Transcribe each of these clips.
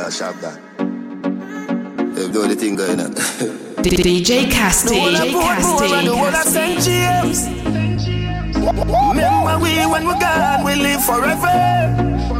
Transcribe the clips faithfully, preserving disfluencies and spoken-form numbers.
yeah, sharp that. They've done the thing going on. D J Casty, D J Casty. Remember we when we're gone, we live forever.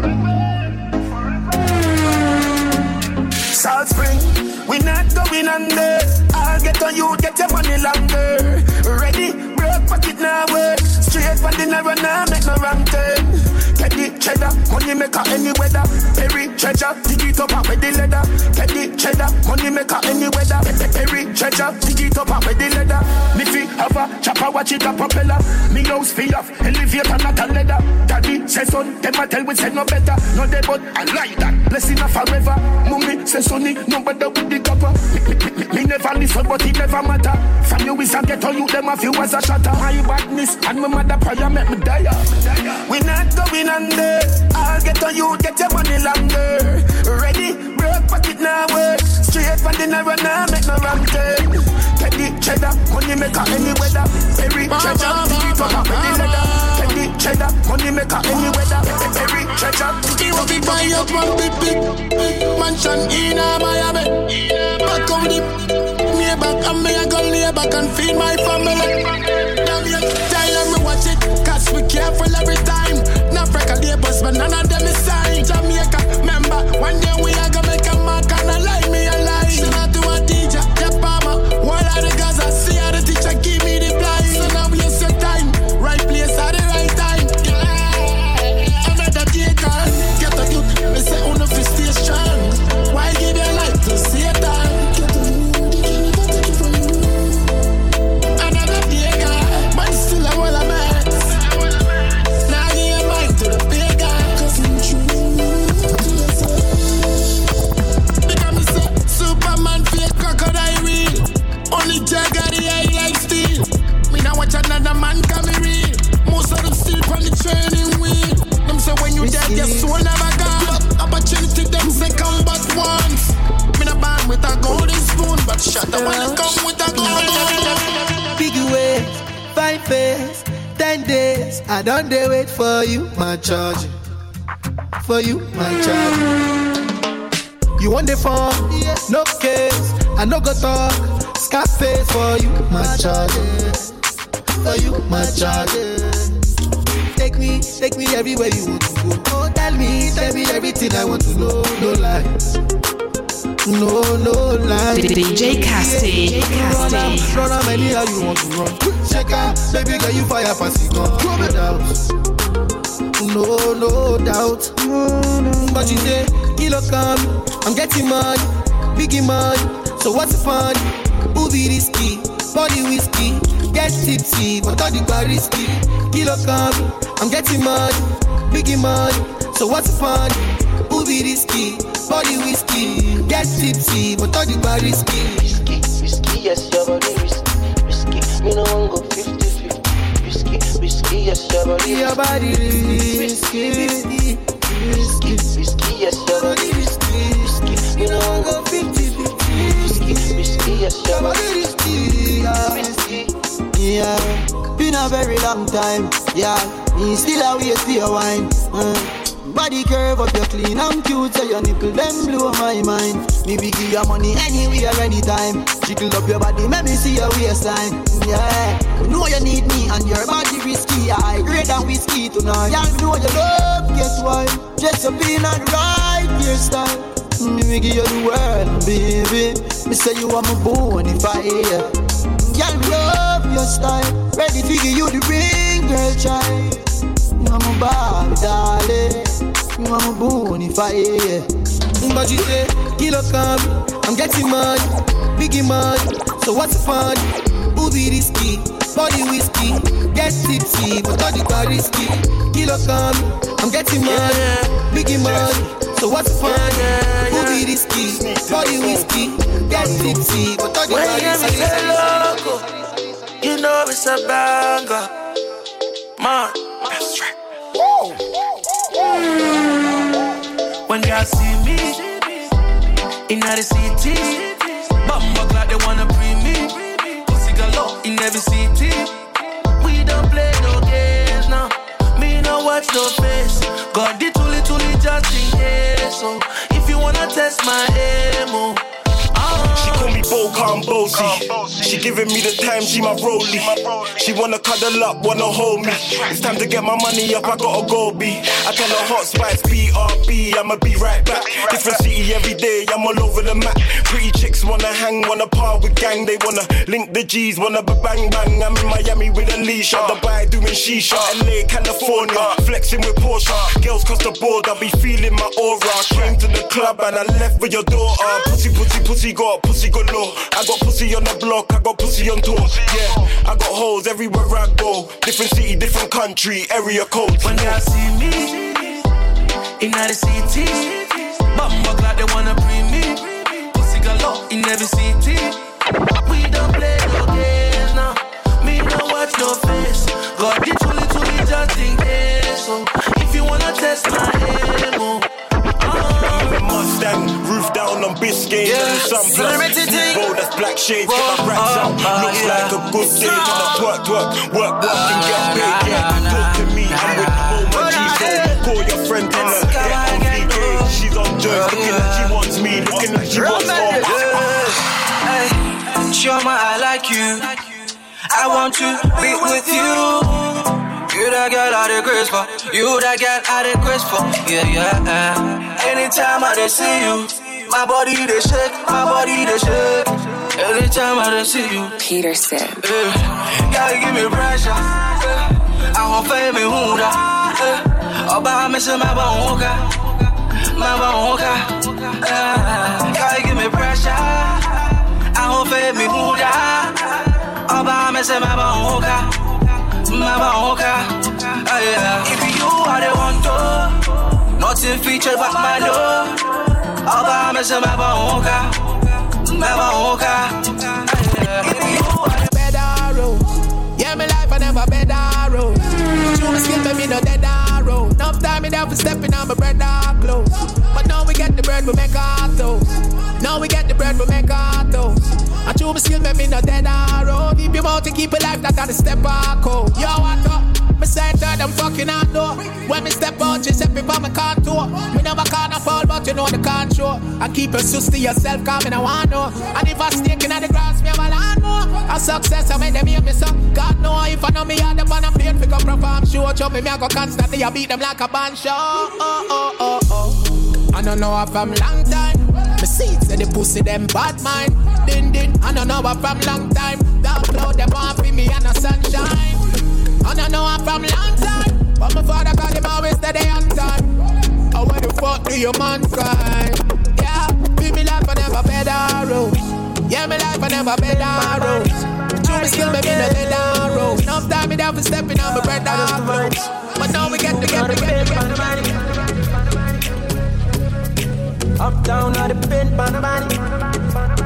South Spring, we not going under. I'll get on you, get your money longer. Ready, broke pocket now work. Straight for the narrow now, make no wrong turn. Get the cheddar, money maker any weather. Perry treasure, dig it up and with the leather. Get the cheddar, money maker any weather. Perry treasure, dig it up and with the leather. Me fi have a chopper, watch it a propeller. Me house fi off, elevator not a leather. Daddy say son, them a tell we say no better. No dead but I like that, blessing a forever. Mummy say sonny, no better with the copper. Me, me, me, me never listen but it never matter. From you is a ghetto, you them a few as a shatter. My badness and my mother prayer make me die. We not going under. I'll get on you, get your money longer. Ready, broke pocket now work. Straight for the narrow now, make no wrong turn. Get the cheddar, money maker any weather. Perry treasure, dig it up with the leather. Get the cheddar, money maker any weather. Perry treasure, dig it up with the leather. Buy up one big, big, big mansion in Miami. Back on the near back, and me a go near back and feed my family. Damn you, tell me watch it, cause we careful every time. Not break a day bus, but none of them is signed. Jamaica, remember, one day we are gonna make a mark and a lie me a lie. Should I do a teacher, the palmer, one of the guys I see how the teacher give me the blind. So now waste your time, right place at the right time. Yeah, another day gone, get a youth, me say on the stay strong. Why give your life to Satan? Another day gone, but still I will a man. Only Jagger the eye like steel. Me now watch another man come real. Most of them still on the training wheel. Them say when you dead, your soul never gone. Opportunity them say come but once. Me na band with a golden spoon, but shut up when it come with a golden. Big ways, five face, ten days. I don't dare wait for you, my charge. For you, my charge. You want the phone? Yes. No case. I no go talk. Scarface for you, my charges. For you, my charges. Take me, take me everywhere you want to go. Oh, tell me, tell me everything I want to know. No lies, no, no lies. D J Casty, run out, run out, anyhow you want to run. Check out, baby girl, you fire pass it on. No doubt, no, no doubt. But you say, kilo come, I'm getting money, biggie money. So what's the fun? Movie risky, body whiskey, get tipsy, but all the bar risky. Kilo come, I'm getting money, biggie money. So what's the fun? Movie risky, body whiskey, get tipsy, but all the bar risky. Risky, risky, yes, your body risky, risky. Me no one go fifty-fifty. Risky, risky, yes, your body risky. Your body risky, risky, risky, risky, yes, your body risky, risky. Me no one go fifty-fifty. Risky, risky, yes, your body risky, yeah, risky. Yeah, been a very long time, yeah. Me still a wait for your wine. Uh. Body curve up, you clean and cute, so your nipple them blow my mind. Me be give your money anywhere, anytime. Jiggle up your body, make me see your waistline. Yeah, you know you need me and your body risky. I great than whiskey tonight. Yeah, you know you love, guess why? Dress up in and right hairstyle. Me give you the world, baby. Me say you are my bonfire. Girl, me love your style. Ready to give you the ring, girl, child. You are my Barbie, darling. You are my bonfire. But you say, kilo come, I'm getting money, biggie money. So what's the fun? Movie risky, body whiskey, get tipsy, but all the bar risky. Kilo come, I'm getting money, biggie money. So what's the fun? Movie risky, body whiskey, get tipsy, but all the bar risky. You know it's a banger, man. That's right. When y'all see me in the city, bumbo like they wanna bring me. Pussy galore in every city. We don't play no games now. Me no watch no face. God did too little just in case. So if you wanna test woke, I'm bossy. She giving me the time, she my rollie. She wanna cuddle up, wanna hold me. It's time to get my money up, I gotta go B. I tell her hot spice, B R B, I'ma be right back. Different city every day, I'm all over the map. Pretty chicks wanna hang, wanna par with gang. They wanna link the G's, wanna bang bang. I'm in Miami with a leash, on Dubai doing shisha. L A, California, flexing with Porsche. Girls cross the board, I be feeling my aura. Came to the club and I left with your daughter. Pussy, pussy, pussy, got pussy galore. I got pussy on the block, I got pussy on tour. Yeah, I got hoes everywhere I go. Different city, different country, area codes. When they see me in the city, bumbo glad they wanna bring me. Pussy galore in every city. We don't play no games now. Me no watch no face. Got the truly, truly just in case. So if you wanna test my emo, I'm in Mustang, roof down on Biscayne, yeah. And the sun plus. Roll that's black shades, get my racks out. Looks yeah. like a good day, gonna work, work, work, work and get paid. Yeah, talk to me, I'm with all my G's. So call your friend, tell her get on V K. She's on joints, looking like she wants me, looking like she wants more. Hey, Chioma, I like you. I want to be with you. You that girl I the grace for. You that girl I the grace for. Yeah, yeah. Anytime I dey see you, my body they shake, my body they shake. Anytime I dey see you, Peterson. Yeah, yeah, give me pressure. I want fame me hunda. Oba me say my bonga, my bonga. Yeah, give me pressure. I want fame me hunda. Oba me say my bonga. Uh, yeah. If you are the one to, nothing featured but my love. Oba me say my bonga, my bonga. If you are the better road, yeah, my life I never better road. You skill me no dead road. Enough time me there for stepping on my bread close. But now we get the bread we make autos. Now we get the bread we make autos. I true me skill me no dead road. If you want to keep a life that on the step code. Yo, what up? Me say that I'm fucking out door. When me step out, you step before me contour. Me never can't fall, but you know the control. I keep a sus to yourself, cause me no want no. And if I snake in the grass, me have a land more. A success, I made them hear me so. God know if I know me had them on a plane, pick up perform show. Show me me I go constantly, I beat them like a band show. Oh, oh, oh, oh. I don't know if I'm long time. Me see it, say the pussy them bad mind. Din din, I don't know if from long time. Dark cloud them want for me and no sunshine. I don't know I'm from long time, but my father got him always steady on time. Oh, where the fuck do your man cry? Yeah, be me life I never better road. Yeah, me life I never better road. You me still me be no better road. Enough time me there for stepping on my bread down road. But now we get to get to get to get to up down on the pin, pan body.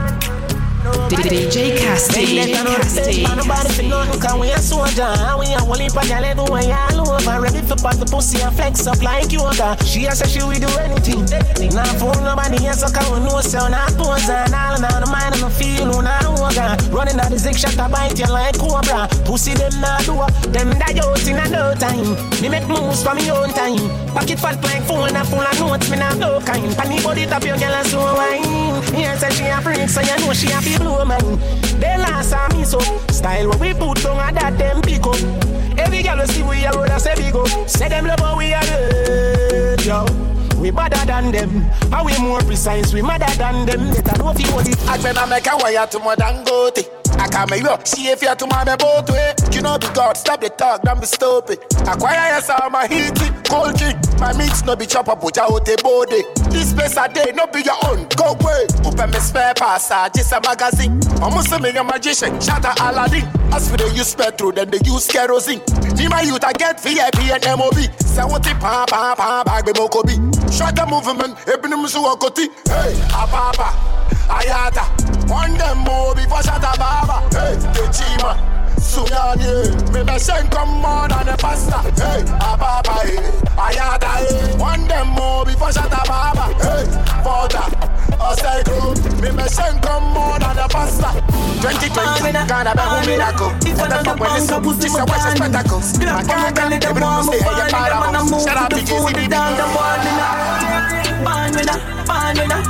D J Casty, Casty, Casty. Cause we a soldier, we a whole heap of gyal everywhere all over. Ready for pass the pussy and flex up like yoga. She a say she will do anything. Now fool nobody else, so cause we know so not pose. And all now the mind and the feel who now woga. Running out the zig shot to bite you like cobra. Pussy them now do them die out in a no time. Me make moves for me own time. Pocket fat like phone and full of notes, me not no kind. Panny body top your gyal and so wine. Yes, say she a freak, so you know she a feel blue man. They last on me so style what we put on a that them pick up. Every girl see we a road and say big up. Say them love how we are good, yo. We better than them, and we more precise. We madder than them. Better know if you want it. I better make a wire to more than go to. I can't make you see if you're to my boat way. You know the God, stop the talk, don't be stupid. Acquire yourself my heat, cold drink. My mix no be chop up, put out a body. This place a day, no be your own. Go away. Open me spare pass, just a magazine. I'm a magician, shatter Aladdin. As for the use petrol, then they use kerosene. Me my youth, I get V I P and M O B. Say what the pa pa pa bag be mokobi. Shut the movement, ebony musu wakoti. Hey, apapa, ayata. One them more before shut a baba. Hey, the chima. Sunyani, me me send come on and a pasta. Hey, apapa, hey, ayata, hey. One them more before shut a baba. Hey, water. I say go, me me send come on and a pasta. twenty twenty, Ghana be who me da go. What the fuck when this up, this a watch a spectacle. My Ghana girl, they don't say hey, you para. Shut up, D J, see me down the wall. Pan with that, pan with that, roll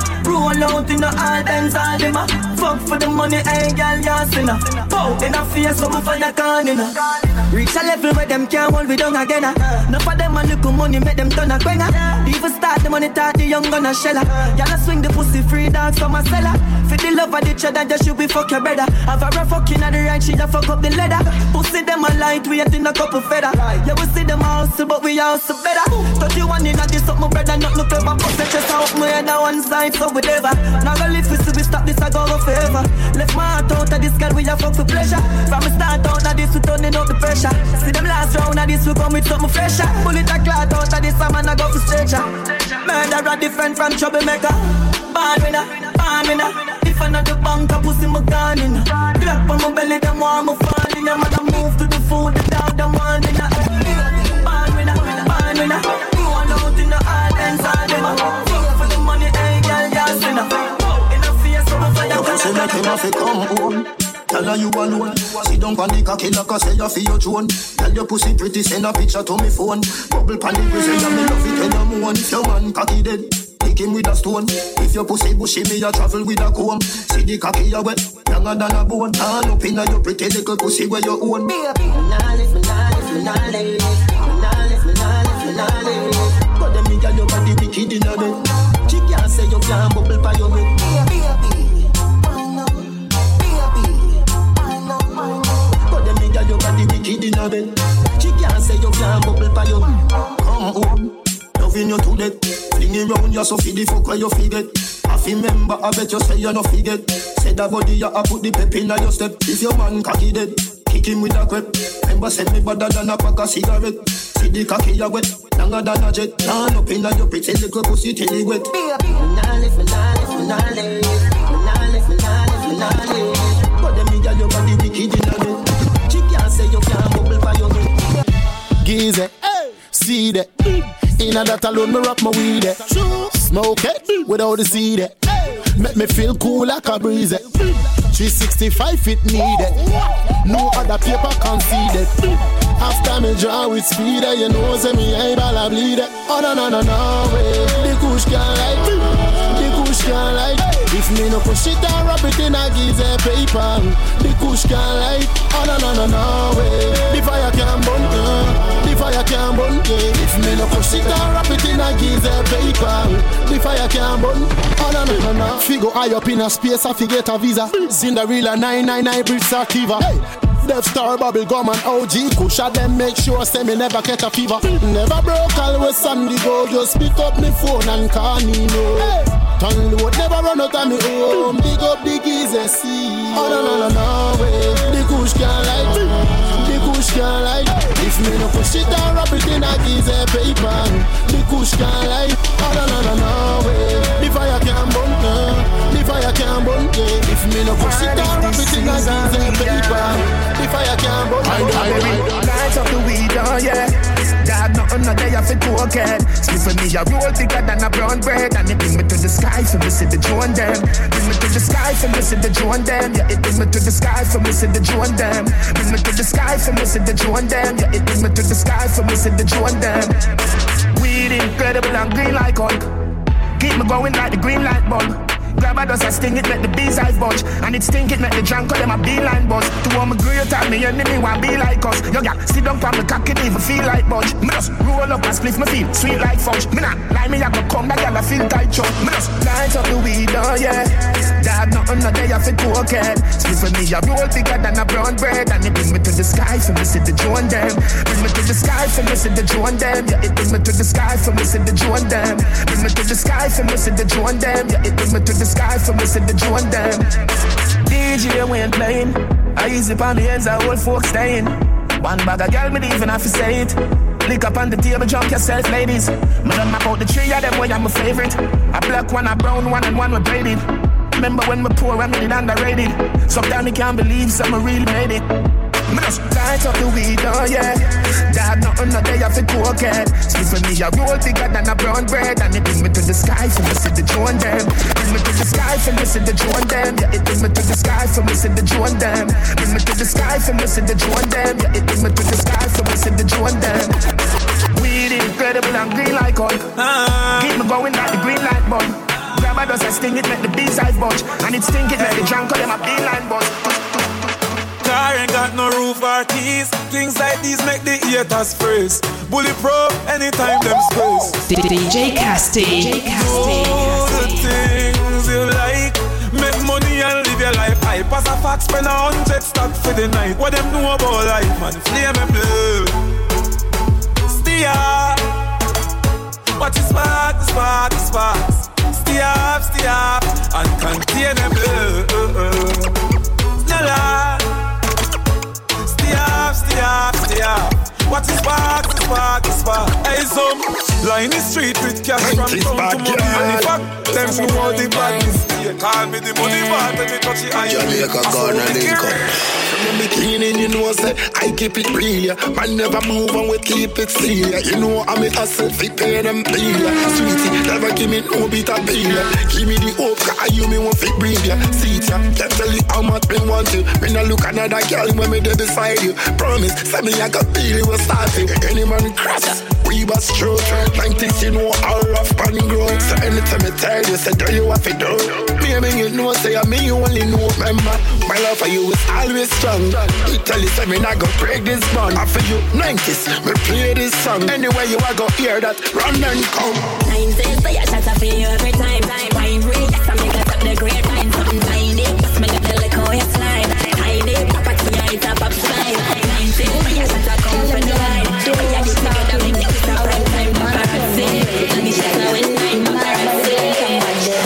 roll out in the all dance all them a fuck for the money, hey girl, you sinner. Bow in a face, so for your corner. Reach a level where them can't hold we down again. Enough of them a little money make them turn a quenga. Even start the money talk the young gonna shella. Y'all swing the pussy free dogs from a cellar. For the love of the cheddar, just should be fuck your brother. Have a rough fucking at the right, she just fuck up the leather. Pussy them a light, we ain't in a couple feather. Yeah, we see them hustle, but we hustle better. Touch you one in a this up, my brother, not no clever. Put the chest out, my head on one side, so whatever. Now go live, we see we stop this, I go go forever. Left my heart out of this girl, we a fuck for pleasure. From the start out of this, we turning out the pressure. See them last round of this, we come with something fresher. Bullet a clout out of this, I'm gonna go for stretcher. Murderer different from troublemaker. Bad winner, bad winner. If I not the bank, I pussy my gun in. Clap on my belly, them want me falling. I'm gonna move to the food, the dog, them want in. Bad winner, bad winner. Roll out in the all dance, all them a fuck for the money, hey girl, you sinner. In the face, so I fire. You say make him have to come home. Tell her you alone. Sit down on the cocky like I say you feel your drone. Tell your pussy pretty, send a picture to me phone. Bubble pan the grizzly and me love it when you moan. If your man cocky dead, kick him with a stone. If your pussy bushy, me a travel with a comb. See the cocky you wet, younger than a bone. Turn up in a your pretty little pussy where you own. Baby, nah live, nah live, nah live, nah live, nah live, nah live. But them me got your body wicked in a bed. She can't say you can't bubble by your bed. Your body wicked in a bed. She can't say you can't bubble by your. Come home, loving you to death. Flinging round you so feed the fuck where you forget. Half remember, I bet you say you no forget. Say that body you a put the pep in your step. If your man cocky dead, kick him with a crep. Remember send me better than a pack of cigarette. See the cocky you wet, longer than a jet. Turn up in your pretty little pussy till it wet. Baby, nah live, nah live, nah live, nah live, nah live, nah live. But them me got your body wicked in a bed. Say you can't bubble by your head. Geezy, hey. See that. In a that alone, me rock my weed. Smoke it without the seed. Hey. Make me feel cool like a breeze. three sixty-five it needed. No other paper can see that. After me draw with speed, you know say me eyeball a bleed. Oh no no no no way. The kush can't like me. The kush can't like. If me no push it and wrap it in a Geezy paper, the kush can't like. Oh no no no no way. The fire can't burn. Uh, the fire can't burn. Yeah. If me no push it and wrap it in a Geezy paper, the fire can't burn. Oh no no no no. Figure high up in a space, I forget a visa. Cinderella nine nine nine Brits Activa. Hey. Death Star, Bubble Gum and O G Kusha them make sure say me never get a fever. Never broke, always Sandy go. Just pick up me phone and call me no. Hey. Tongue load, never run out of me home. Big up the Geezy sea. Oh no no no no way. The Kush can't like me. The Kush can't like. If me no push it and wrap it in a Geezy paper, the Kush can't like. Oh no no no no way. The fire can't burn. Uh, the fire can't burn. Yeah. If me no push it and wrap it in a Geezy paper, the fire can't burn. Light up the weed, oh yeah. Dad, nothing no day off it to get. Sleep with me, a roll thicker than a brown bread. And it bring me to the sky for me, see the join them. Bring me to the sky for me, see the join them. Yeah, it bring me to the sky for me, see the join them. Bring me to the sky for me, see the join them. Yeah, it bring me to the sky for me, see the join them. Weed incredible and green like Hulk. Keep me going like the green light bulb. Grab a dust, I sting it, make the bees eyes bunch. And it stink it, make the drunk call them a beeline buzz. To all my great and me enemy want be like us. Yo, gal, sit down for me cock it, even feel like bunch. Me just roll up and split my feet, sweet like fudge. Me not lie, me I go come, that gal I feel tight chunk. Me just light up the weed, oh yeah. Dad, nothing no day I fit cocaine. Split for me, a roll bigger than a brown bread. And it bring me to the sky for me, see the join them. Bring me to the sky for me, see the join them. Yeah, it bring me to the sky for me, see the join them. Bring me to the sky for me, see the join them. Yeah, it bring me to the sky for me, see the join them. D J we ain't playing. I easy on the ends, I old folks staying. One bag of girl, me even have to say it. Lick up on the table, jump yourself, ladies. Me done map out the three of them, boy, I'm my favorite. A black one, a brown one, and one with braided. Remember when we poor, I made it underrated. Sometimes I can't believe some really made it. Me just light up the weed, oh yeah. Dad, nothing no day off it cocaine. Sleep for me, a roll bigger than a brown bread. And it bring me to the sky for me, see the join them. Bring me to the sky for me, see the join them. Yeah, it bring me to the sky for me, see the join them. Bring me to the sky for me, see the join them. Yeah, it bring me to the sky for me, see the join them. Weed incredible and green like Hulk. Keep me going like the green light bulb. Grab Baba does a sting, it make the B-side bunch. And it stink, it make the junk of them a B-line bunch. Car ain't got no roof or keys. Things like these make the haters freeze. Bulletproof anytime them space. D J Casty. D J Casty. Do the things you like. Make money and live your life. I pass a fact, spend a hundred stock for the night. What them know about life, man? Flame and blue. Stay up. Watch the spark, the spark, the sparks. Stay up, stay up. And contain them blue. No lie. Stay up, stay up, stay up. What is spark, the spark, the spark. Hey, some line the street with cash from town to money. And the fact, them know the badness. Call me the money bar, let me touch the iron. Jamaica, Ghana, Lincoln. From the beginning, you know, say, I keep it real. Man never move and we keep it still. You know, I'm a hustle, fi pay them bill. Sweetie, never give me no bit of bill. Give me the hope, cause you me want fi breathe ya. See ya, can't tell you how much me want you. When I look another girl when me there beside you. Promise, say me I got feel it was starting. Any man cross, we was true. nineties, you know, all rough and growth. So anytime I tell you, say, do you have to do? Me, me, you know, say, me, you only know, remember. My love for you is always strong. You tell you, say, me not gonna break this bond. After you, nineties, me play this song. Anyway, you are gonna hear that, run and come. nineties, say, I shut up for you every time. Wine break, that's how me got up the great line. Something tiny, that's me got the lick how you slide. Tiny, property, I top up slide. nineties, say, I shut up, come for the line. Do we have this together, make this a prime time. Paparazzi, and this is now in nine. Paparazzi.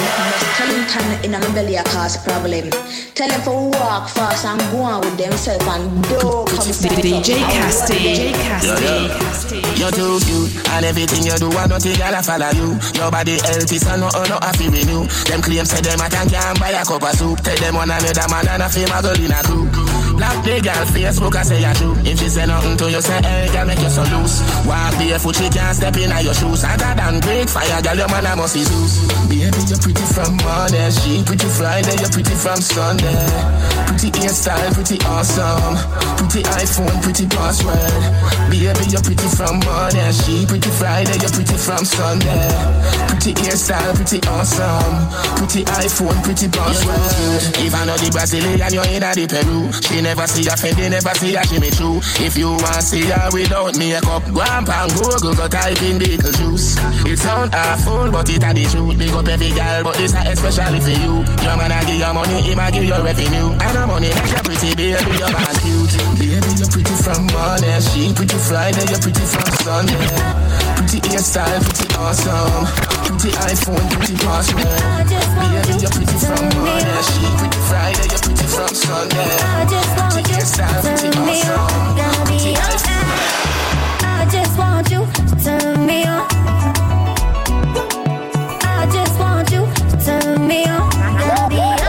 In my belly a cause problem. Tell them for walk fast and go on with themselves and don't come D J Casty. D J Casty. You're too cute and everything you do, I don't think I'll follow you. Your body healthy, so no, no happy with you. Them claims say them I can't buy a cup of soup. Tell them one another man and a female girl in a crew. Black the girl Facebook I say you true. If she say nothing to you, say hey girl make you so loose. Walk barefoot, she can't step in your shoes. I got down great fire, girl your man I must be Zeus. Baby you're pretty from Monday, she pretty Friday, you're pretty from Sunday. Pretty hairstyle, pretty awesome. Pretty iPhone, pretty password. Baby you're pretty from Monday, she pretty Friday, you're pretty from Sunday. Pretty hairstyle, pretty awesome. Pretty iPhone, pretty password. If I know the Brazilian, you're in the Peru. She never see a Fendi, never see a Jimmy Choo. If you want see her without makeup, go and pan Google, go type in Beetle Juice. It sound awful, but it a the truth. Big up every girl, but it's especially for you. Your man a give your money, he might give your revenue. And the money make you pretty, baby, your man cute. Baby, you're pretty from Monday, she pretty Friday, you're pretty from Sunday. Pretty hairstyle, pretty awesome. Pretty iPhone, pretty password. Baby, you're pretty from Monday, she pretty Friday, you're pretty from Sunday. Pretty hairstyle, pretty awesome. Pretty iPhone. I just want you to turn me on. I just want you to turn me on. Gotta be okay.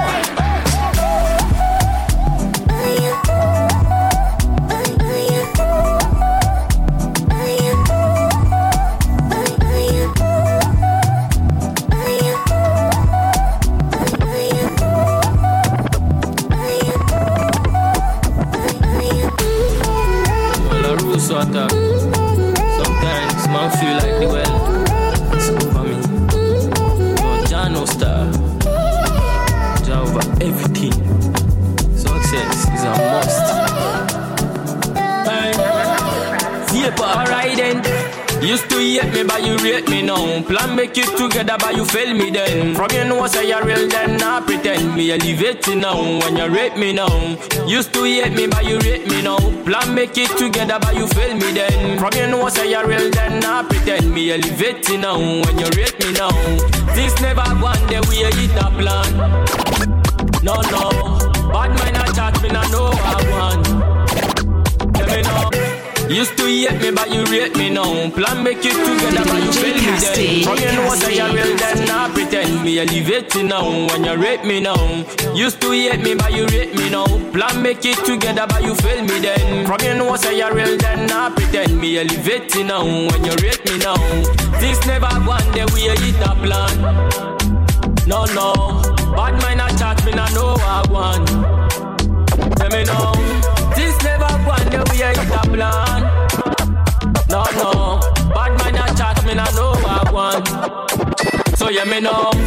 So attack. Sometimes man feel like the world is over me. But Jah no star. Jah over everything. Success is a must. Hey. Alright then. Used to hate me, but you rate me now. Plan make it together, but you fail me then. From you know say you're real, then not pretend. Me elevate you now when you rate me now. Used to hate me, but you rate me now. Plan make it together, but you fail me then. From you know say you're real, then not pretend. Me elevate you now when you rate me now. This never one day we eat a plan. No, no. Bad mind a chat, me not know I want. Tell me now. Used to hate me, but you rate me now. Plan make it together, but you fail me then. From you know say you're real, then not pretend. Me elevate you now when you rate me now. Used to hate me, but you rate me now. Plan make it together, but you fail me then. From you know say you're real, then not pretend. Me elevate you now when you rate me now. This never one day we eat a plan. No, no. Bad mind a chat, me not know I want. Tell me now. This never one day we eat a plan. No, no. Bad man a chat, me not know I want. So yeah, me know.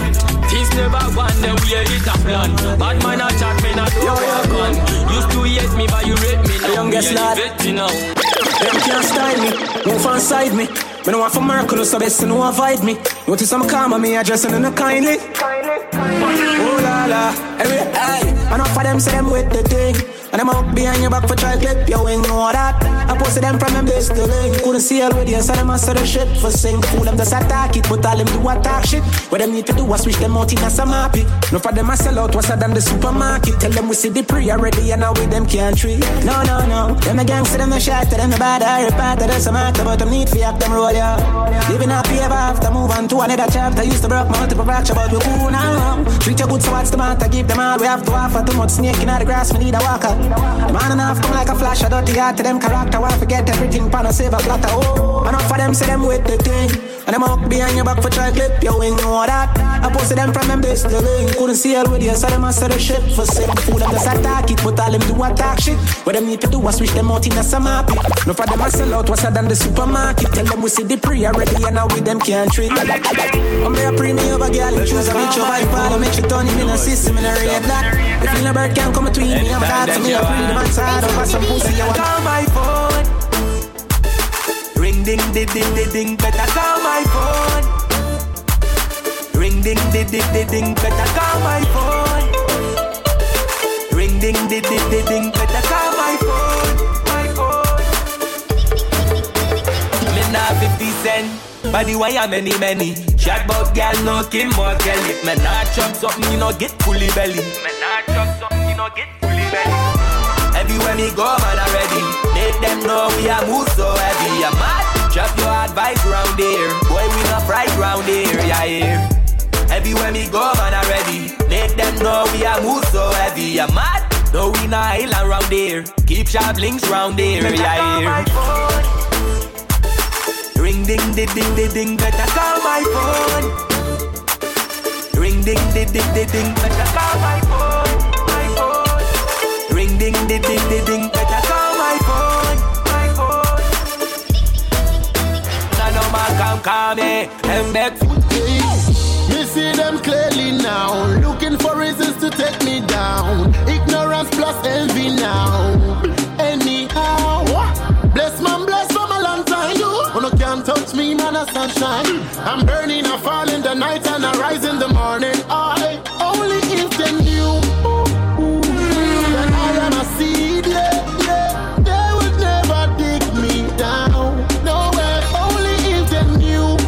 Things never gone, then we hit a plan. Bad man a chat, me not overcome. Used to hate me, but you rate me now. Youngest lad, now. Them can't style me, move on side me. Me no want for miracle, so best to know avoid me. Notice I'm calm and me addressing in a kindly. Oh la la, every eye. Enough for them say them with the thing. And I'm out behind your back for try clip your wing, know that. I posted them from them this to link. Couldn't see all with you, so them answer the shit for sing. Fool them just attack it, but all them do attack shit. What them need to do was switch them out in a some happy. No for them I sell out, what's than the supermarket. Tell them we see the pre already and now with them can't treat. No, no, no, them a gangster, them a shot, them a bad, I repart to them matter, but them need to act them roll, yeah. Living happy ever after, move on to another chapter. Used to broke multiple fracture, but we cool now. Treat your good, so what's the matter? Give them all, we have to offer. Too much snake in the grass, we need a walker. Man enough come like a flash, I dirty heart to them character. Why forget everything, pan a save a platter. Oh, enough for them, say them with the thing. And them up behind your back for try clip your wing, know that. I posted them from them this to link. Couldn't see all with you, so them answer the shit for sick. Fool them just attack it, but all them do attack shit. What them need to do was switch them out in a some happy. No for them I sell out, what's than the supermarket. Tell them we see the pre already and now with them can't treat. I'm there pre me over girl, you choose a bitch over your father. Make you turn him in a system in a red black. If you never can come between me, I'm glad to me, I free the man's side over some pussy. You want call my phone. Ring ding ding ding ding ding, better call my phone. Ring ding ding ding ding ding, better call my phone. Ring ding ding ding ding ding, better call my phone. My phone. Me nah fifty cent, body wire many many. Chat about girl no Kim or Kelly. Me nah chop something you know get fully belly. Me nah chop something you know get fully belly. Everywhere me go man already. Make them know we are move so heavy. I'm mad. Drop your advice round here. Boy we not right round here. Yeah here. Everywhere me go man already. Make them know we are move so heavy. I'm mad. No we not island round here. Keep sharp links round here. Yeah here. Ring ding ding ding ding ding, better call my phone. Ring ding ding ding ding ding, better call my phone. My phone. Ring ding ding ding ding ding, better call my phone. My phone. Now no man come call me and beg food. Me see them clearly now, looking for reasons to take me down. Ignorance plus envy now. Anyhow, bless man, bless for my long time. You no can't touch me, man, a sunshine. I'm burning, I fall in the night and I rise in the morning. I only if they knew that I am a seed, yeah, yeah. They would never dig me down. No way, only if they knew.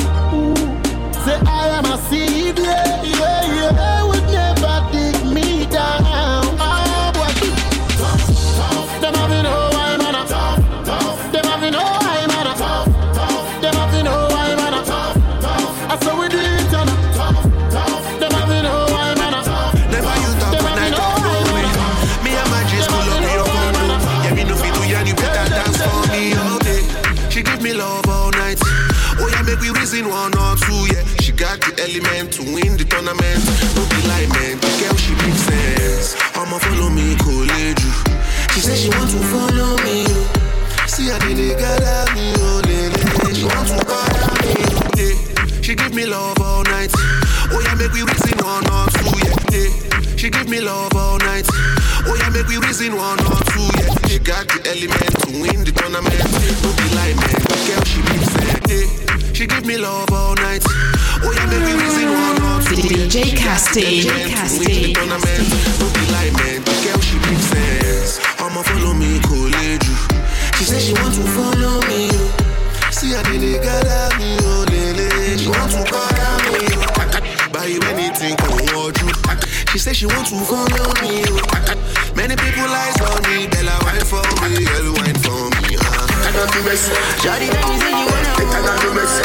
Say I am a seed, yeah, yeah, yeah. They would never dig me down. Ah, boy, tough, tough. Them have no I'm on a tough, tough. Them have no I'm on a tough, tough. Them have no I'm on a tough, tough. I saw we do it on a tough, tough. Them have no I'm on a tough. Never you talk when I talk for me. Me and my G's pull up your condo. Yeah, me no fit do ya, you better dance for me all day. She give me love all night. Oh yeah, make we reason one or two, yeah. She got the element to win the tournament. No be like man, the girl she makes sense. I'ma follow me, college. She said she want to follow me. See how the nigga love me, oh lady. She want to follow me, yeah. She give me love all night. Oh yeah, make we reason one or two, yeah. yeah. She give me love all night. Oh yeah, make we reason one or two, yeah. She got the element to win the tournament. No be like man, the girl she makes sense. Yeah. She give me love all night. Oh yeah, make me reason one or two. D J Casty. Casty. No be like man, the girl she makes sense. I'ma follow me, college. She said she want to follow me. See how the nigga love me, oh lady. She want to follow me. Buy you anything, come hold you. She said she want to follow me. Many people eyes on me. Bella wine for me, girl wine for me. I don't do this. Shawty tell me say you wanna hold me. I don't do this.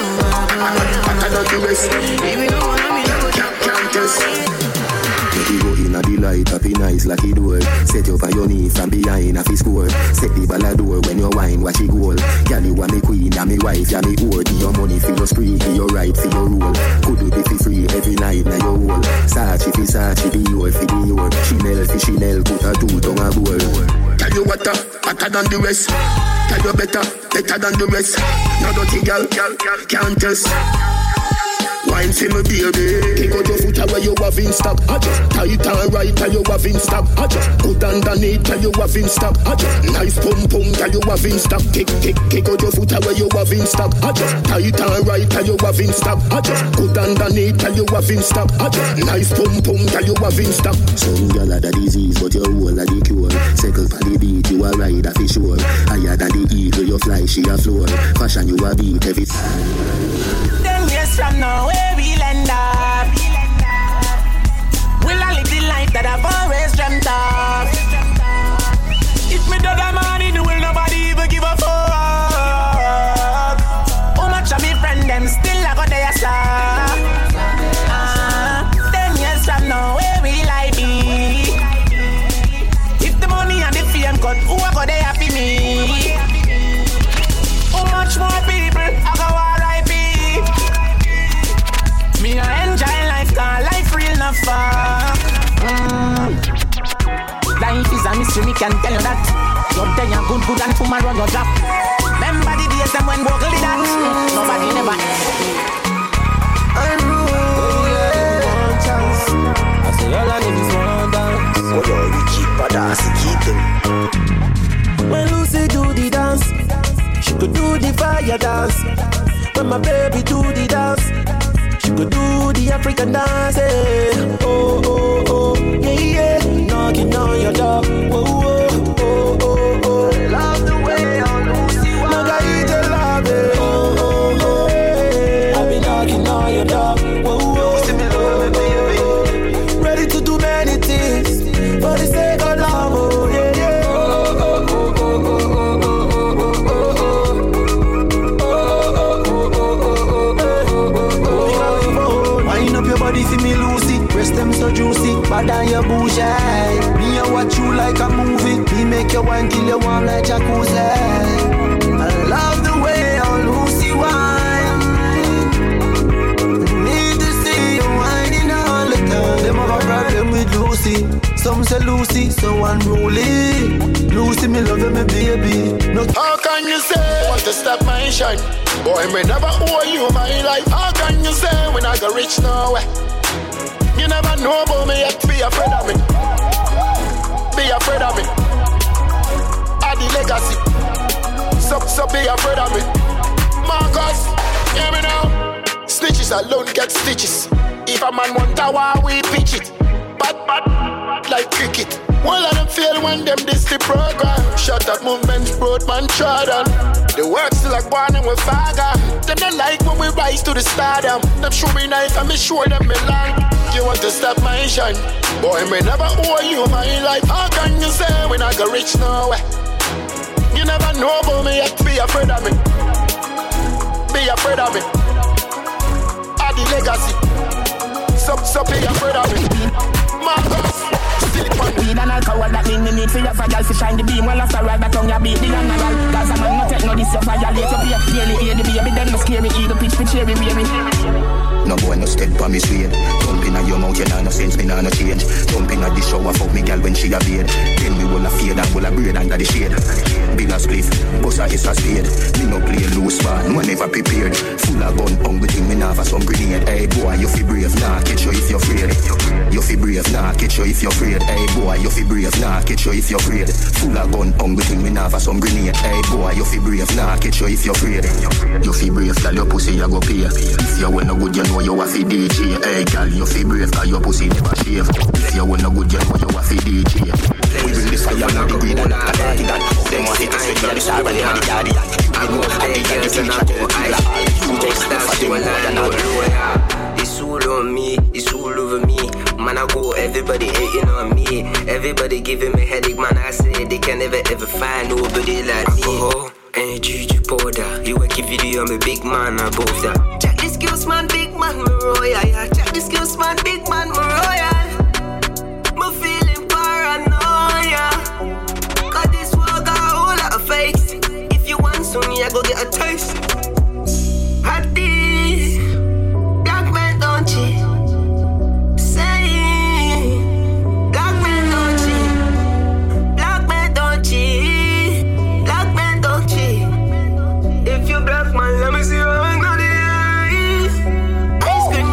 I don't do this. Even though I'm in love, can't just. Make you go in a delight, happy nice like it door. Set you for your knee from behind a fi score. Set the ball a door when you wine, watch it goal. Girl, you are me queen, you me wife, you me whore. Give your money for your spree, give your right for your rule. Could do it for free every night, now your whole. Sachi fi Sachi, be your fi be your. Chanel fi Chanel, put a two tongue a bowl. Tell you what, hotter than the rest. Tell you better, better than the rest. No dirty girl, girl, girl, can't test. Wine see me baby. Kick out your foot where you have in stock. I just tight and right and you have in stock. I just good underneath and you have in stock. I just nice pum pum and you have in stock. Kick kick kick out your foot where you have in stock. I just tight and right and you have in stock. I just good underneath and you have in stock. I just nice pum pum and you have in stock. Some girl are the disease but your whole are the cure. Circle for the beat you a ride a for sure. Higher than the eagle you fly she a floor. Fashion you a beat every Ten years from now where we'll end up. Will I live the life that I've always dreamt of? If me do the money, will nobody even give a fuck? How much of me friend them still I got their star? Uh, ten years from now, where will I be? If the money and the fame cut, who I got there for me? How much more people I go R I P? Me I enjoy life, cause life real enough for. Mm. Life is a mystery, me can tell you that. You're there, you're good, good, and tomorrow you drop. Remember the days them when Bogle did that. Nobody never. I'm ruling. One chance. I say all I need is one dance. Oh yo, we keep a dance, keep them. When Lucy do the dance, she could do the fire dance. When my baby do the dance, she could do the African dance. Eh. Oh, oh, oh, yeah, yeah. Knocking on your door. Oh, oh, oh, oh, oh. Love the way I Lucy walk. Margarita love it. Oh, oh, oh, yeah. I be knocking on your door. Oh, oh, oh, oh. Ready to do many things for the sake of love. Oh, yeah, yeah. Oh, oh, oh, oh, oh, oh, oh, oh, oh, oh. Wind up your body for me, Lucy. Breast them so juicy, bad on your bougie. Me I watch you like a movie. Me make your wine till you warm like jacuzzi. I love the way I Lucy wine. Need to see you whining all the time. Them have a problem with Lucy. Some say Lucy so unruly. Lucy me love me baby. No. How can you say want to stop my shine? Boy, me never owe you my life. How can you say when I go rich nowhere? You never know about me yet. Be afraid of me. Be afraid of me. I the legacy. So, so be afraid of me. Marcus, hear me now. Snitches alone get stitches. If a man want tower, we pitch it. Bad, bad, like cricket. One of them fail when them this the program. Shut up movement, Broadman Jordan. The work still like one and we faga. Them they like when we rise to the stardom. Them show me knife and me show them me long. You want to stop my shine? Boy, me never owe you my life. How can you say when I go rich nowhere? You never know about me yet. Be afraid of me. Be afraid of me. I the legacy. So, so be afraid of me. Marcus. Weed and alcohol, that mean me need for your fragile to shine the beam. Well after all, that tongue ya beat the general. Cause a man no take no this, your violate your peer. Clearly hear the baby, then no scary. Eagle pitch for cherry, baby. No boy no step on me suede. Thumping at your mouth, you know no sense, me nah no change. Thumping at the shower, fuck me gal when she a beard. Then we will a fade and will a braid under the shade. Big as cliff, boss a is a spade. Me no play loose man, no never prepared. Full of gun, hungry thing, me nah for some grenade. Hey boy, you fi brave, nah catch you if you're afraid. You fi brave, nah catch you if you're afraid. Hey boy, you fi brave, nah catch you if you're afraid. Full of gun, hungry thing, me nah for some grenade. Hey boy, you fi brave, nah catch you if you're afraid. You fi brave, girl, your pussy you go pay. If you want no good, you know you a fi D J. Hey girl, you fi brave, cause your pussy never shave. If you want no good, you know you a fi D J. We bring this fire on the green and the party that. Them want it to switch on the star and the guardian. I know, I think that the teacher go kill all. You just stand for them more than all. It's all on me, it's all over me. Man, I go, everybody hating on me. Everybody giving me headache, man, I say they can never ever find nobody like me. Alcohol, energy, du powder. You work your video, I'm a big man, I both that. Check this skills, man, big man, me royal. Check this skills, man, big man, me royal. Me feeling paranoia. Cause this world got a whole lot of fakes. If you want some, I go get a taste. Hot this, black man don't cheat. Let me see how I'm gonna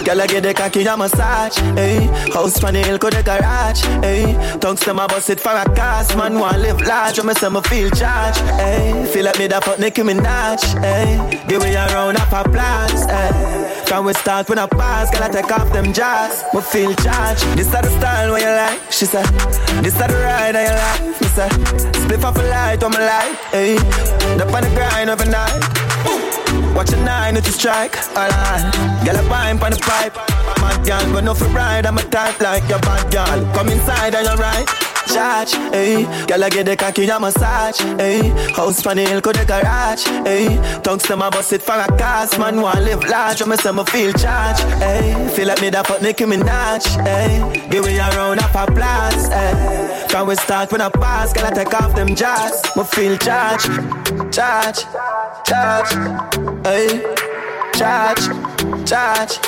Girl, I get the cocky a massage, hey. House from the hill, go the garage, hey. Tongues to my bus it for a cast, man, want live large, when me say me feel charged, hey. Feel like me that fuck Nicki Minaj, hey. Give me a round of applause, hey. Can we start when I pass, girl, I take off them jars, me feel charged. This is the style where you like, she said. This is the ride that you like, me say. Split off a light on my light, hey. Up on the grind overnight. Watch a nine with the strike, alright. Girl, a pine on the pipe. Mad girl, but no for ride. I'm a type like your bad girl. Come inside and you're right. Charge, hey. Girl, I get the cocky a massage, hey. House from the hill, go the garage, hey. Tongues to my bus it for a cast. Man, want live large, when me say me feel charged, hey. Feel like me that fuck Nicki Minaj, hey. Give me a round of applause, hey. Can we start when I pass? Girl, I take off them jars. Me feel charged, charge, charge, hey. Charge, charge,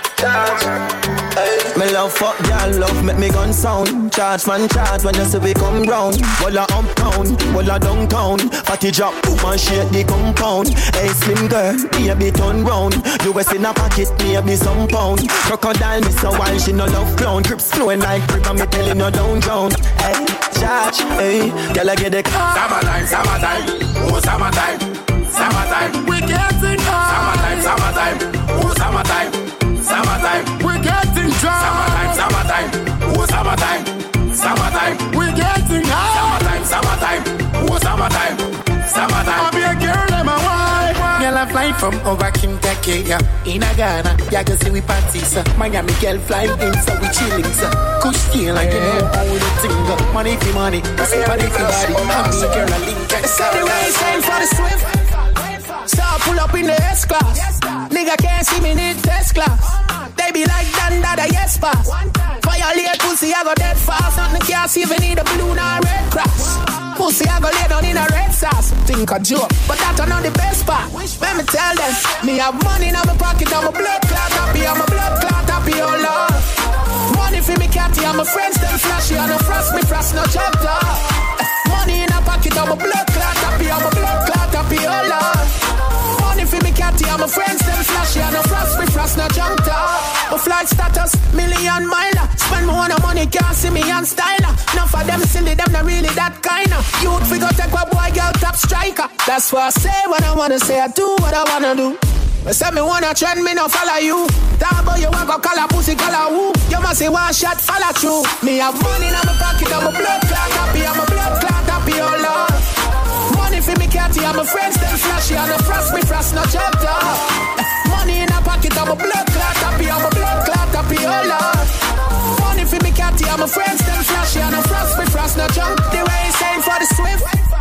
charge. Hey. Me love fuck y'all, love make me gun sound. Charge man charge when you see we come round. Walla uptown, walla downtown. Fatty drop, woman shake the compound. Hey slim girl, baby turn round. U S in a pocket, maybe some pound. Crocodile me so wild, she no love clown. Crips flowing like river, me telling you don't drown. Hey, charge, hey, girl I get the summertime, summertime, oh summertime, summertime. We getting high. Summertime, summertime, oh summertime. Summertime, we're getting drunk. Summertime, summertime, oh summertime, summertime, we're getting high. Summertime, summertime, oh summertime, summertime. I'll be a girl and my wife. Girl, I fly from over Kentucky, yeah. In a Ghana, yeah, you see we party, sir. Miami girl flying in, so we chilling, sir. Kush feel like you know how the thing go. Money for money, body for body. I'm the girl, I link it. It's the way it's time for the swift. So pull up in the S-Class. Yes, nigga can't see me need test class. They be like Dan Dada, yes pass. Violate pussy, I go dead fast. Nothing can't see if you need a balloon or a red cross. Pussy, I go lay down in a red sauce. Think a joke, but that's not the best part. Let me tell them, me have money in my pocket, I'm a blood clot happy, I'm a blood clot happy, oh Lord. Money for me catty, I'm a friends, them flashy, and a frost, me frost, no chapter. Money in a pocket, I'm a blood clot happy, I'm a blood clot happy, oh Lord. For me catty, I'm a friends, them flashy, and a frost, me frost, no jump top. My flight status, million miler. Spend more money, can't see me on styler. Enough of them silly, them not really that kinda. Youth figure take a boy, girl, top striker. That's why I say what I wanna say, I do what I wanna do. But say me wanna trend, me no follow you. Talk about you want go call a pussy, call a who. You must say one shot, follow through. Me have money in my pocket, I'm a blood clot happy, I'm a blood clot happy, oh Lord. Money for me catty, I'm a friends, them flashy, and a frost, me frost, no chapter. Money in a pocket, I'm a blood clot happy, I'm a blood clot happy, oh Lord. Money for me catty, I'm a friends, them flashy, and a frost, me frost, no jump. The way it's saying for the swift.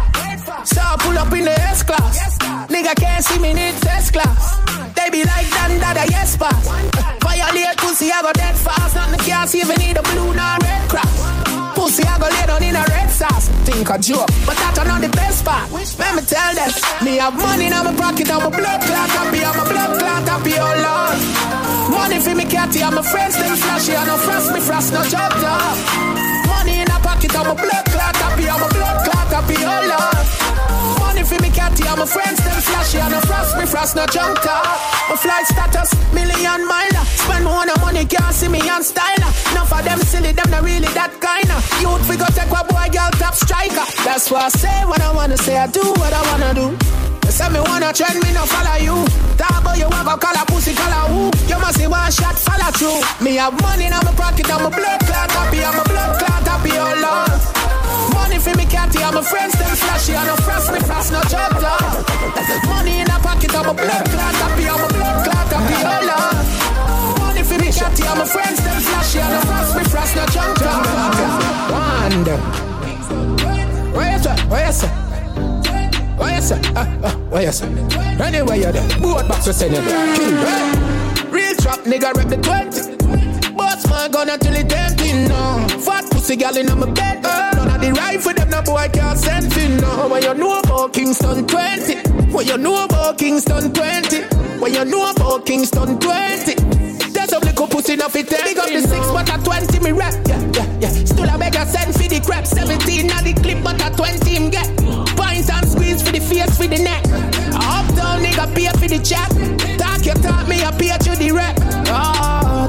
So I pull up in the S-Class. Nigga can't see me need test class. They be like Dan Dada, yes pass. Violate pussy, I go dead fast. Nothing can't see if you need a balloon or a red cross. Pussy, I go lay down in a red sauce. Think a joke, but that's not the best part. Let me tell them, me have money in my pocket, I'm a blood clot happy, I'm a blood clot happy, oh Lord. Money for me catty, I'm a friends, them flashy, and a frost, me frost, no job top. Money in a pocket, I'm a blood clot happy, I'm a blood clot happy, oh Lord. Money for me catty, I'm a friends, them flashy, and a frost, me frost, no jump top. My flight status, million miler. Spend more money, can't see me on styler. Enough of them silly, them not really that kinda. Youth figure take a boy, girl, top striker. That's why I say what I wanna say, I do what I wanna do. They say me wanna trend, me no follow you. Talk about you want go call a pussy, call a who. You must see one shot, follow through. Me have money in my pocket, I'm a blood clot happy, I'm a blood clot happy, oh Lord. Money for me catty, I'm a friends, them flashy, and a frost, me frost, no job dog. Money in a pocket, I'm a blood clot happy, I'm a blood clot happy, oh Lord. Money for me catty, I'm a friends, them flashy, and a frost, me frost, no job dog. Wonder. Where you say? Where you say? Where you say? Uh, uh, where you say? Anyway you're there, board box we send you there. Kill, right? Real trap nigga rep the twenty. Boss my gun until it empty, no. Fat pussy gal in my bed, uh. None of the rifle them no boy can't send fin, no. When you know about Kingston twenty. When you know about Kingston twenty. When you know about Kingston twenty. There's a little pussy enough it big up the six but at twenty me rap, yeah, yeah, yeah. Still a beggar send for the crap. Seventeen at the clip but at twenty him get. Point and squeeze for the face for the neck. Uptown nigga pay for the chat. Talk you talk me I pay to the rep. Oh.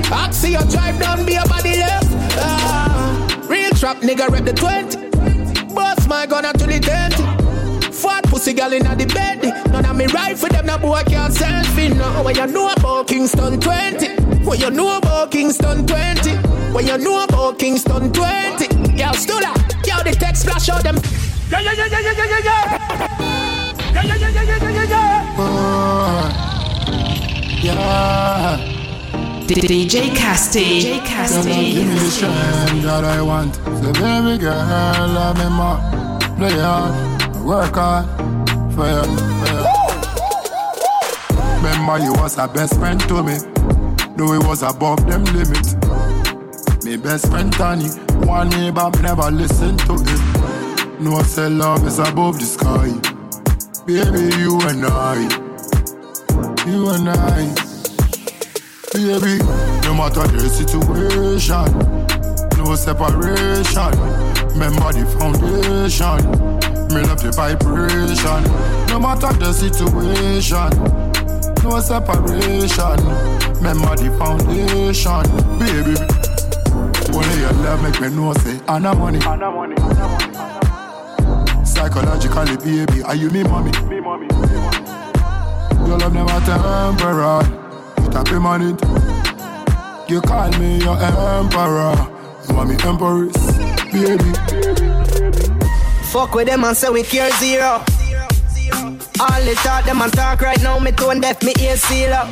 Oxy, you drive down, be a body left. Ah, real trap nigga rep the twenty. Boss my gun to the thirty. Fat pussy girl in the bed. None of me ride for them, no boy can't selfie. No, when you know about Kingston twenty. When you know about Kingston twenty. When you know about Kingston twenty. Yo, Stula, yo, the text flash out them. Yeah, yeah, yeah, yeah, yeah, yeah, yeah. Yeah, yeah, yeah, yeah, yeah, yeah, yeah. Yeah. D J Casty. D J Casty. Give me the strength that I want. So baby girl, love me more. Play hard, work hard for you, for you. Remember you was a best friend to me. Though it was above them limits. Me best friend Tony, one neighbor never listen to him. No say love is above the sky. Baby, you and I, you and I. Baby, no matter the situation, no separation. Remember the foundation. Me love the vibration. No matter the situation, no separation. Remember the foundation. Baby, only your love make me know say I know money. Psychologically, baby, are you me mommy? Your love never temporary. Happy man it. You call me your emperor. You want me empress, baby. Fuck with them and say we care zero. All the talk them and talk right now. Me tone deaf, me ear seal up.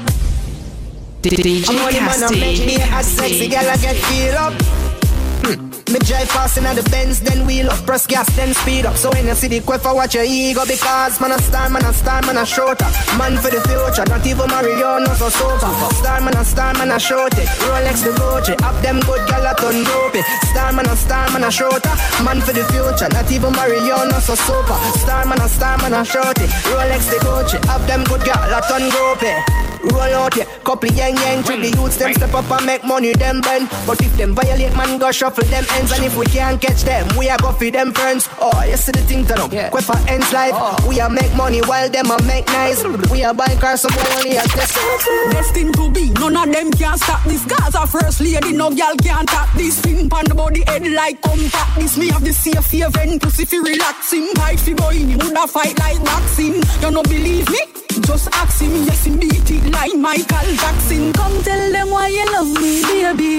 D J I'm only man that make me a sexy girl I get feel up. Hmm. Me drive fast in the Benz, then wheel up, press gas, then speed up. So when you see the quiff, watch your ego. Because man a star, man a star, man a shorter. Man for the future, not even Mario, no so sober. Star, man a star, man a short it. Rolex the Roche, up them good gal a ton dope it. Star, man a star, man a shorter. Man for the future, not even Mario, no so sober. Star, man a star, man a short it. Rolex the Roche, up them good gal a ton dope it. Roll out, yeah, couple yang yang to the youths, them step up and make money, them bend. But if them violate, man, go shuffle them ends. And if we can't catch them, we are go for them friends. Oh, you see the thing turn up, yeah. Quite for ends life. Oh. We are make money while them are make nice. We are buying cars, some only as this. Destined to be, none of them can stop this. Gaza first lady, no girl can't tap this. Spin pan the body head like compact. This me have the safe event, pussy fi relaxing. Fight fi boy, he woulda fight like boxing. You no believe me? Just ask him, yes he beat it like Michael Jackson. Come tell them why you love me, baby.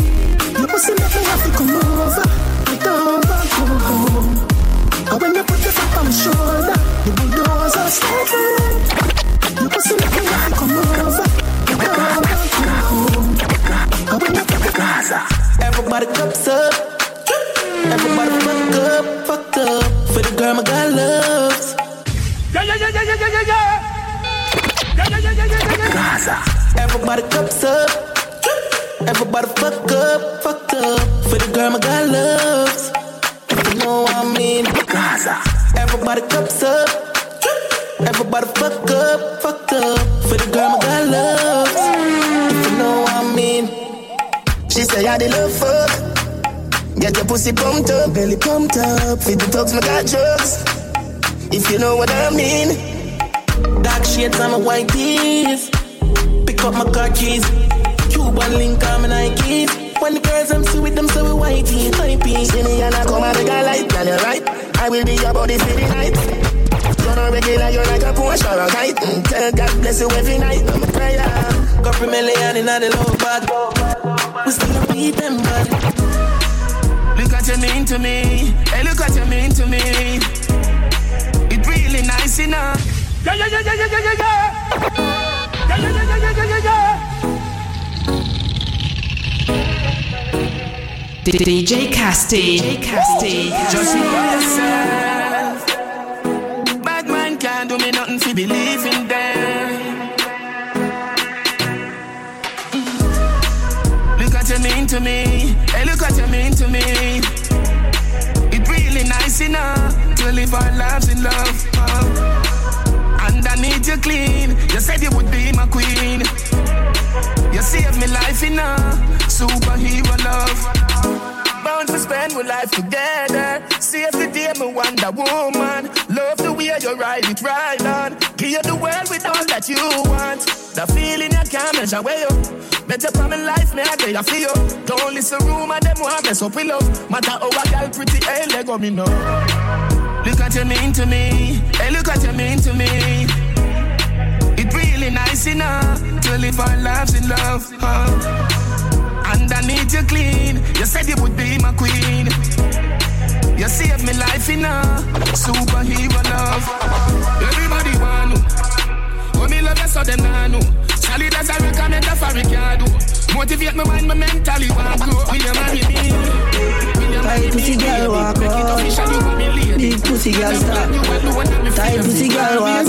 You pussy make me have to come over. I don't want to go home. And when you put your foot on my shoulder, the bulldozer start running. You pussy make me have to come over. I don't want to go home. And when you put your Gaza. Everybody cups up. Everybody fuck up, fuck up. For the girl my God loves. Yeah, yeah, yeah, yeah, yeah, yeah, yeah. Yeah, yeah, yeah, yeah, yeah, yeah. Gaza. Everybody cups up. Everybody fuck up, fuck up. For the girl my God loves. If you know what I mean. Gaza. Everybody cups up. Everybody fuck up, fuck up. For the girl my God loves. If you know what I mean. She say I the love fuck. Get your pussy pumped up, belly pumped up. Feed the dogs, my got drugs. If you know what I mean. Dark shades on my white tees. Pick up my car keys. Cuban link on my Nikes. When the girls I'm see with them so we white tees. See me and I come out the guy like, girl you're right. I will be your body for the night. You're not regular, you're like a Porsche or a kite. Mm, tell God bless you every night. I'm a prayer. Couple million in the low bag. We still don't beat them bad. Look what you mean to me. Hey, look what you mean to me. It really nice enough. Yeah, yeah, yeah, yeah, yeah, yeah, yeah. Yeah, yeah, yeah, yeah, yeah, yeah, yeah. D J Casty. D J Casty. Just know yourself. Bad man can't do me nothing to believe in them. Look what you mean to me. Hey, look what you mean to me. It really nice enough to live our lives in love. Oh. And I need you clean. You said you would be my queen. You saved me life in a superhero love. Bound to spend my life together. Save the day, my Wonder Woman. Love the way you ride it right on. Give you the world with all that you want. The feeling you can't measure where you. Bet up on my life, me I day I feel you. Don't listen rumor, them want mess up with love. Matter how a girl pretty, hey, let go me know. Look at you mean to me, hey, look at you mean to me. It really nice enough to live our lives in love. Huh? Underneath you clean, you said you would be my queen. You saved me life in a superhero love. Everybody want to. Oh, me love you so them I know. Solid as a recommend a for do. Motivate me mind, me mentally want grow. Will you marry me? Will you marry me? Tight pussy girl walk up. Big pussy girl stop. Tight pussy girl walk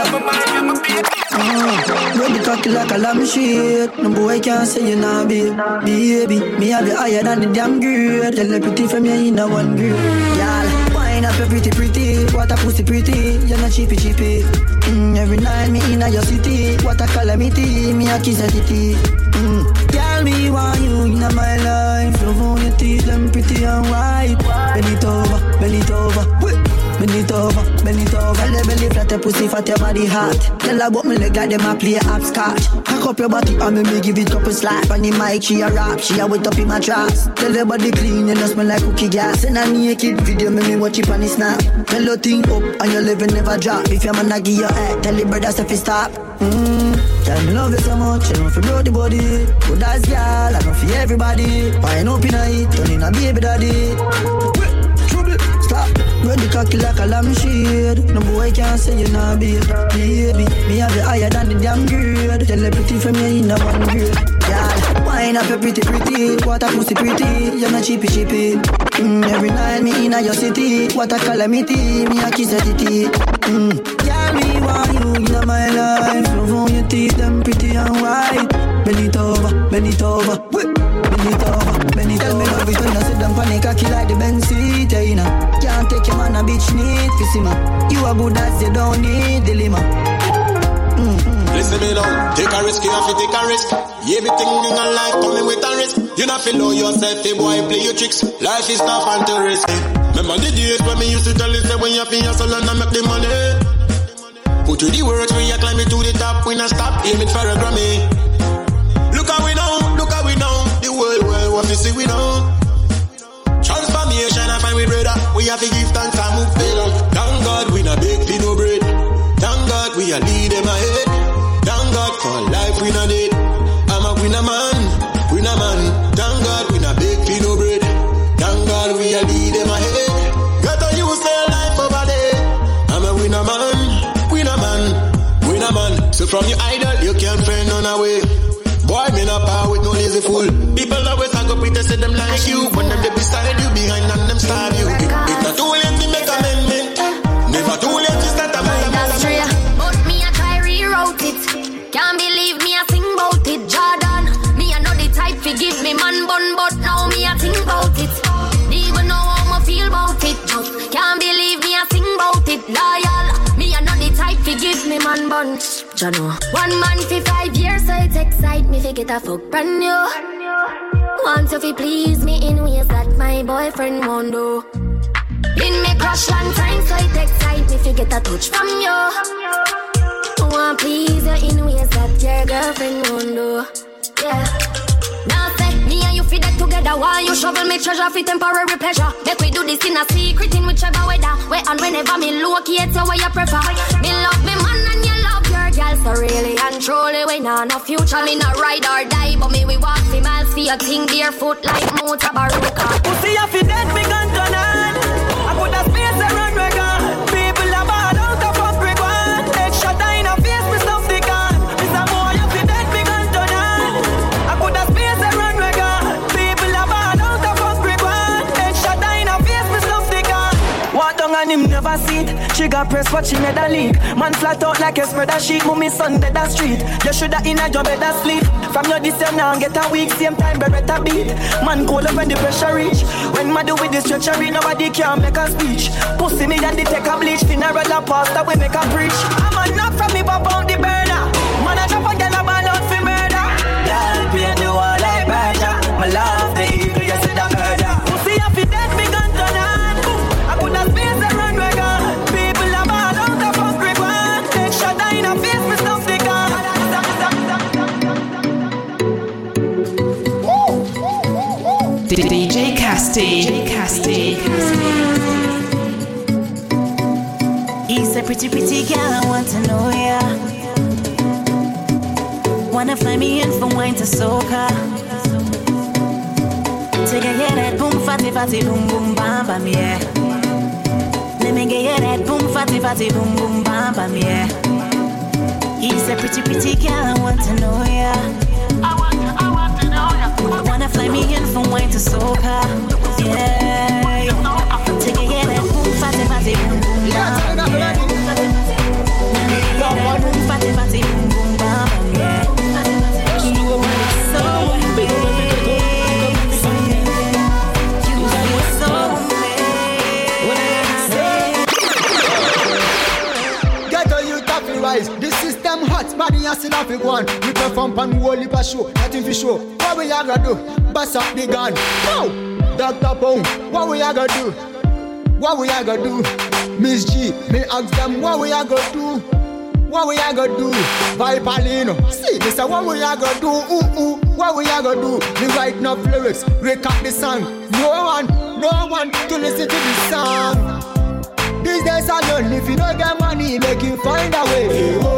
up. When the cocky like a lamb shit, no boy can't say you nah babe. Baby, me have you higher than the damn grade. Tell the pretty from you in a one grade. Y'all, wine up your pretty pretty. What a pussy pretty, you're not cheapy cheapy. Mm, every night me in a your city. What a calamity, me a kiss a titty. Mm, girl, me want you in my life. Love on your teeth, them pretty and white. Bend it over, bend it over. Bend it over, bend it over. Tell the belly flat, your pussy fat, your body hot. Tell her about me leg like them a play hopscotch. Cock up your body and me me give it couple slap. On the mic she a rap, she a wet up in my tracks. Tell the body clean, you know smell like cookie gas. Send a naked video, me me watch it on the snap. Tell your thing up and your living never drop. If your man a give your head, tell the brother stuff is stop. Mmm, tell me love you so much, you know for blow the body. Good as girl, I know for everybody. Wine up in a heat, turn in a baby daddy. Stop, run the cocky like a lamb shade. No boy can't say you nah babe. Baby, me have you higher than the damn grade. Tell the pretty from you in a one grade. Yeah, wine up your pretty pretty. What a pussy pretty, you're not cheapy cheapy. Mm, every night me in a your city. What a calamity, me a kiss a titty. Mm, girl, me want you in my life. Love on your teeth, them pretty and white. Bend it over, bend it over. Bend it over, bend it over. Tell me love it when I sit down panic cocky like the Benz seat, yeah, you know. Can't take your man a bitch need for see man. You are good as you don't need dilemma. Mm-hmm. Listen me now, take a risk, you have to take a risk. Everything in your life coming with a risk. You not feel know yourself, the boy play your tricks. Life is not fun to risk. Remember the days when me used to tell you say when you have your soul and make the money. Put to the words when you climb it to the top, we not stop aiming for a Grammy. Look how we know, look how we know. The world, well, what we see we know. Transformation, I find we brother. We have to give thanks and move better. Thank God we not big for no bread. Thank God we are lead them ahead. Thank God for life we not dead. I'm a winner man, winner man. Thank God we not big for no bread. Thank God we are lead them ahead. Got to use their life over there. I'm a winner man, winner man, winner man. So from your idol you can't find none away. Boy, me not power with no lazy fool. People always talk up with they say them like you. When them they beside you, behind and them starve you. It's not too late to make amendment. Never too late to start a man. That's true. But me I try rewrote it. Can't believe me I sing about it. Jordan, me I know the type to give me man bun, but now me I think about it. Even know how I feel about it. Just can't believe me I sing about it. Loyal, me I know the type to give me man bun. Jano. One man for five years, so it excite me to get a fuck brand new. Want you to please me in ways that my boyfriend won't do. Been me crush long time, so it excite me to get a touch from you. Want please you in ways that your girlfriend won't do. Yeah. Now say me and you feel that together. While you shovel me treasure for temporary pleasure. Make we do this in a secret in whichever weather. Where and whenever me locate you where you prefer. Me love me man and you love your girl. So really and truly we nah no future. Me not ride or die, but me we walk the miles for your thing barefoot like motor baruka. Pussy you feel dead, me gun turn on. I put a space around my gun. People are bad out of fuck we gone. Take shot in a face, me stuff the gun. Miss a boy you feel dead, me gun turn on. I put a space around my gun. People are bad out of fuck we gone. Take shot in a face, me stuff the gun. Walk down and him never see it. She got press what she made a leak. Man flat out like a spreader sheet. Mummy son dead a street. You shoulda in a job better sleep. From your this year now get a week. Same time better beat. Man cold up when the pressure reach. When man do with this treachery, nobody can make a speech. Pussy me and they take a bleach. Funeral and pastor we make a preach. I'm a knock from me pop out the burner. Man a drop a girl a ball out for murder. Girl play the wall like Berger. My love the eagle you said I murder. Pussy you fi dead me gun turn on. I put a space around my gun. People a ball out the fuck we want. Take shot in a face me stuff the gun. D J Casty. D J Casty. He's a pretty, pretty girl, I want to know ya. Wanna fly me in from wine to soca. Take a hear that boom, fatty, fatty, boom, boom, bam, bam, yeah. Let me get you that boom, fatty, fatty, boom, boom, bam, bam, yeah. He's a pretty, pretty girl, I want to know ya. I want to, I want to know ya. Wanna fly me in from wine to soca, yeah. Take a hear that boom, fatty, fatty, boom, boom, bam, yeah. Let me get that boom, fatty, fatty, boom, boom, bam, bam, yeah. You are so big. The system hot, body and still have it one. We perform pan whole heap of show, nothing for show. What we a gonna do? Bust up the gun. No, Doctor Pound. What we a gonna do? What we a gonna do? Miss G, me ask them what we a gonna do? What we a gonna do? Vipalino, see this is what we a gonna do? Ooh ooh, what we a gonna do? Me write no lyrics, record the song. No one, no one to listen to the song. These days alone, if you don't get money, make you find a way.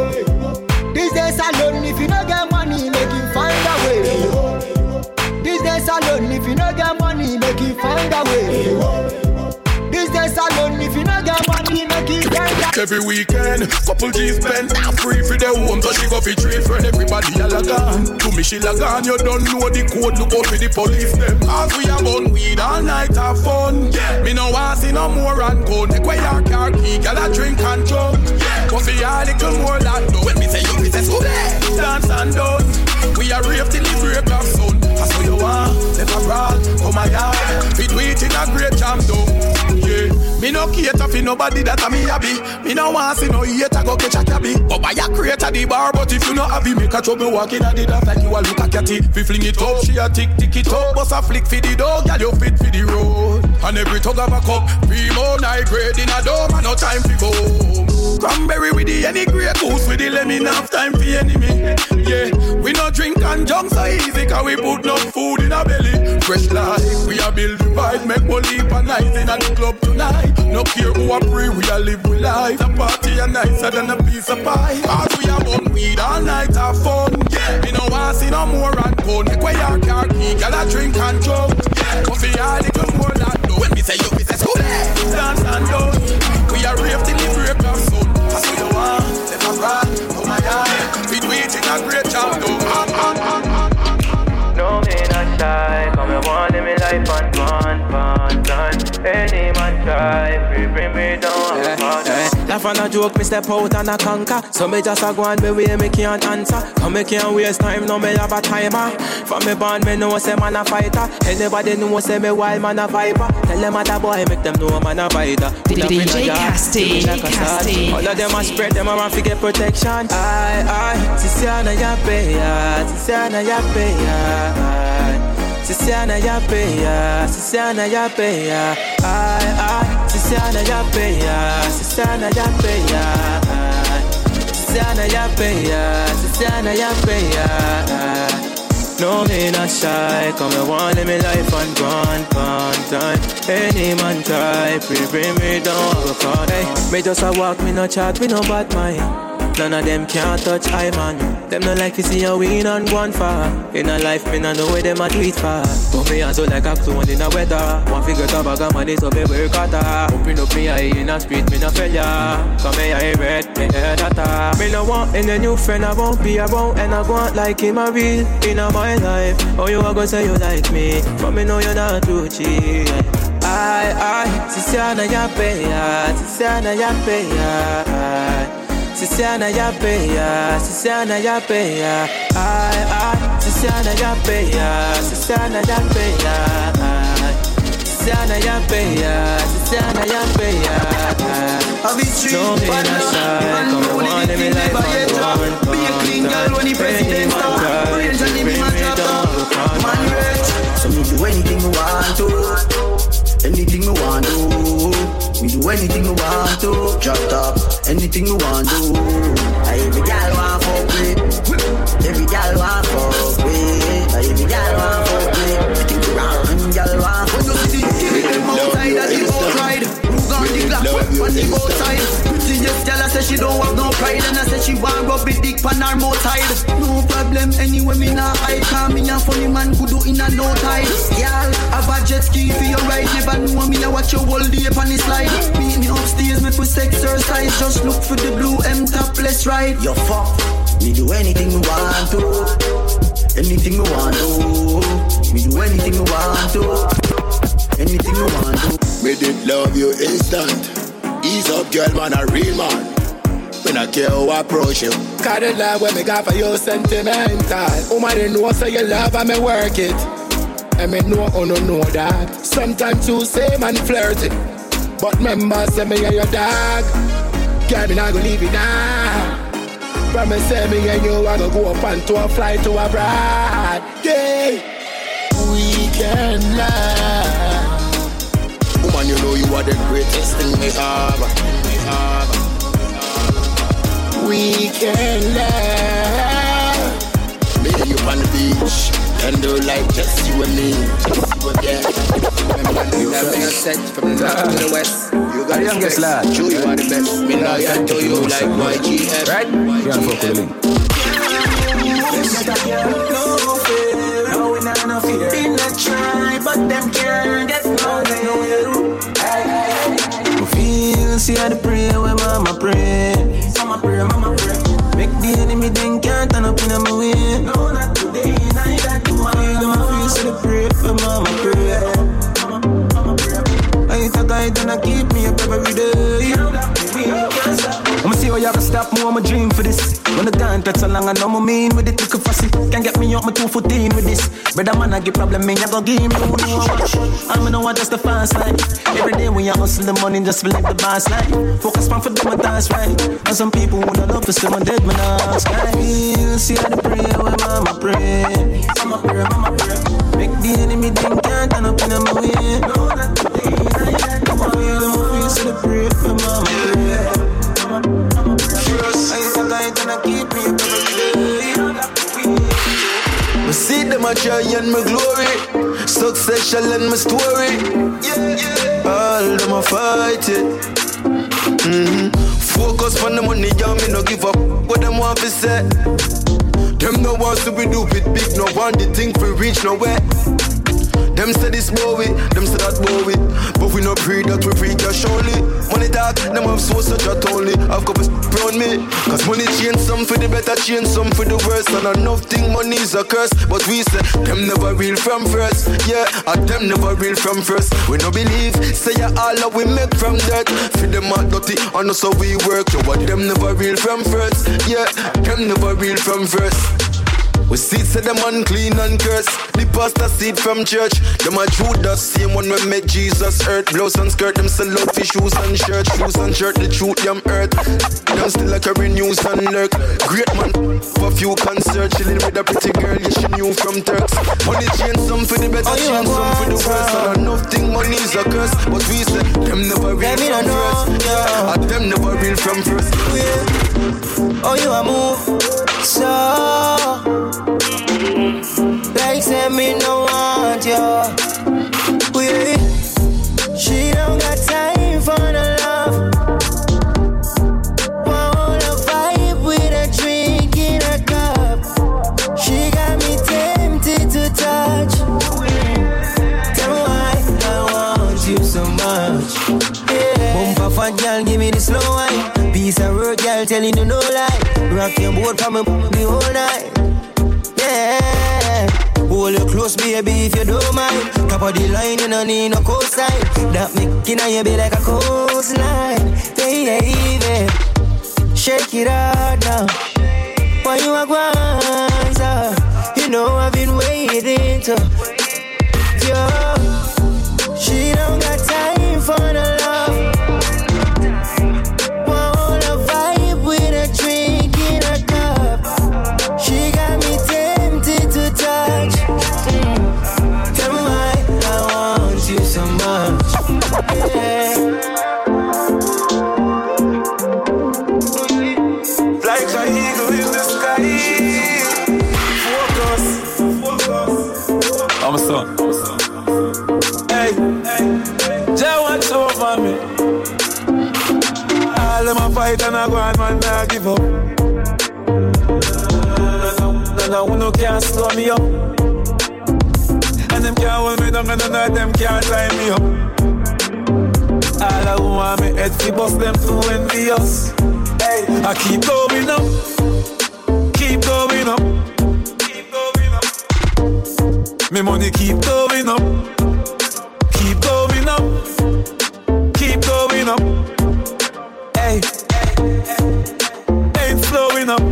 These days alone, if you don't get money, make you find a way. These days alone, if you don't get money, make you find a way. These days alone, if you don't get money, make you find a way. Every weekend, couple G's spent, free for the home, so she go fi trade friend. Everybody a lagan, to me she lagan. You don't know the code, look out for the police them. Cause we have on weed all night, have fun. Yeah. Me no want see no more and go. Neck where your car key, girl a drink and jump. Yeah. Cause we a little more than do. When me say you, me say so there. Dance and done. We a rave till the break of sun. I saw you want, never brawl, come my yard. Fit wait in a great jam down. Yeah. Me no cater for nobody that a me happy. Me no want see no hater go catch a cabby. But buy a crate at the bar, but if you no happy, make a trouble walking at the dance like you a look at catty. Fi fling it up, she a tick tick it up. Bust a flick for the dog, girl you fit for the road. And every tug of a cup, primo night grade in a dome, and no time to go. Cranberry with the any grey goose with the lemon, half time for enemy. Yeah, we no drink and junk so easy, cause we put no food in our belly. Fresh life, we a build the vibe, make more leap and nice in at the club tonight. No care who a pray, we a live with life. The party a nicer than a piece of pie. Cause we a bun weed all night, have fun. Yeah, me no want see no more and go. Make way your car key, girl a drink and jump. Yeah, cause we a little more than do. When me say you, me say school. Dance and done. We a rave till the break of sun. I saw you want, never run, oh my God. Be waiting a great job, though. No, me not shy. Come and want in me life and gone, gone, gone. Any man try, free, bring me down. Yeah, yeah. Laugh and a joke, me step out and a conquer. So me just a go on me way, me can't answer. Come me can't waste time, no me have a timer. From me born, me know say man a fighter. Anybody know say me wild man a viper. Tell them what a boy, make them know man a fighter. D J Casty, Casty. All of them a spread, them around to get protection. Aye, aye, Sisiana ya pay ya, Sisiana ya pay ya. Sisiana ya pay ya, Sisiana ya pay ya. Aye, aye, Sisiana ya pay ya, Sisiana ya pay ya. Sisiana ya pay ya, Sisiana ya pay ya. No, me not shy, come and want live me life and gone, gone, done. Any man try, free bring me down, go for hey. Me just a walk, me no chat, me no bad mind. None of them can't touch I man. Them no like to see a win and go on far. In a life, me no know where them a tweet for. But me also like a clone in a weather. One figure to bag of money so me work harder. Open up me eye in a street, me no failure. Come here, I read, me hear that. Me no want any new friend, I won't be around. And I want like him a real in a my life. Oh, you a go say you like me, but me know you're not too cheap. Aye, aye, Sisiana ya pay ya, Sisiana ya pay ya. Sisiana ya pay ya, Sisiana ya pay ya. Aye, aye, Sisiana ya pay ya, Sisiana ya pay ya. Sisiana ya pay ya, Sisiana ya pay ya. No, me not shy, come on, let me life on one. Be a clean girl when the president start. Range and me man drop down. Man rich, so me do anything me want to. Anything me want to. Me do anything me want to. Drop top, anything me want to. Every girl want fuck with. Every girl want fuck with. Every girl want fuck with. Think around, girl or more tide. No problem, anyway me nah hide. Cause me a funny man could do in a no tide. Y'all have a jet ski for your ride. Never know me a watch your whole day on the slide. Meet me upstairs, me push exercise. Just look for the blue M topless ride. Yo fuck, me do anything me want to. Anything me want to. Me do anything me want to. Anything me want to. Me did love you instant. Ease up, girl, man, a real man. When I care how I approach you. Cause the love when me got for you sentimental. Woman, they know say you love and me work it. And me know or no know that. Sometimes you say man flirty. But remember say me and your dog. Girl, me not gonna leave you now. Promise say me and you I gonna go up and to a flight to abroad. Yeah. We can love. Woman, you know you are the greatest thing we have. We have. We can love. Me and you on the beach. And do like just you and me. Just you and yeah. Remember you having a set from the north to the west. You got the youngest lad. True, you are the best. Me know you do you like Y G F. Right? You can't fuck with the link. No, we not no fear. Been a try, but them can't get no. I feel, see how the pray when mama pray. Mama pray, mama pray. Make the enemy then can't turn up in my way. No, not today, neither do I. I feel, see the pray for mama pray. Mama, mama pray. I thought I done keep me up every day. I'ma see how you can stop me, I'ma dream for this. When the gun touch so long, I know my mean with it, little fussy. Can't get me up, my two foot in with this. Brother man, I get problem, man, you gon' give me no watch. I'm gonna want just the fast life. Every day when you hustle the money, just believe the boss life. Focus on for them, and that's right. And some people would love to see my dead man ask. I feel, see how the pray when mama pray. Mama pray, mama pray. Make the enemy think can't turn up in my way. No, not today, I don't want to see the pray for mama pray. Me see them a try and my glory. Success shall end my story. Yeah, yeah. All them a fight it. Mm-hmm. Focus on the money, y'all me no give up. What them want to say? Them no want to be do it big, no want the thing for reach nowhere. Them say this boy, them say that boy, but we no pray that we free cash only. Money talk, them have so such a only. I've got around me, cause money change some for the better, change some for the worse. And enough thing money is a curse, but we say them never real from first. Yeah, and them never real from first. We no believe, say yeah, all that we make from dirt. Feed them out dirty, and also we work. So what them never real from first. Yeah, them never real from first. We see say them unclean and cursed. The pastor seed from church. Them a Judas, same one when make Jesus hurt. Blouse and skirt, them sell out for shoes and shirt. Shoes and shirt, the truth them hurt. Them still like carry news and lurk. Great man, for few concerts. Chilling with a pretty girl, yeah, she knew from Turks. Money change some for the better, change some for the worse. And enough thing money is a curse. But we say, them never real from first. Yeah, and them never real from first. Oh, you a move, so like say me no want you. We, she don't got time for the love. Wanna vibe with a drink in a cup. She got me tempted to touch. Tell me why I want you so much. Yeah. Bumper fat girl, give me the slow wine. Piece of work, girl, telling you no lie. Rock your boat for me the whole night. Yeah, hold you close, baby, if you don't mind. Top of the line, you don't need no coastline. That making you be like a coastline. Baby, shake it out now. Why you a guanza? You know I've been waiting to. Yo, she don't got time for the love. Wanna vibe with a drink in a cup. She got me tempted to touch. Mm. Tell me why I want you so much. Yeah. Like an eagle in the sky. Focus, focus. I'm a son. Hey, hey, Jah watch over me. All them a fight and I go and man, I give up. now who no can't slow me up. And them can't hold me down and none of them can't tie me up. All I want me head fi bust them too envious. Hey, I keep going up, keep going up, keep going up. Me money keep going up, keep going up, keep going up. Hey, ain't slowing up.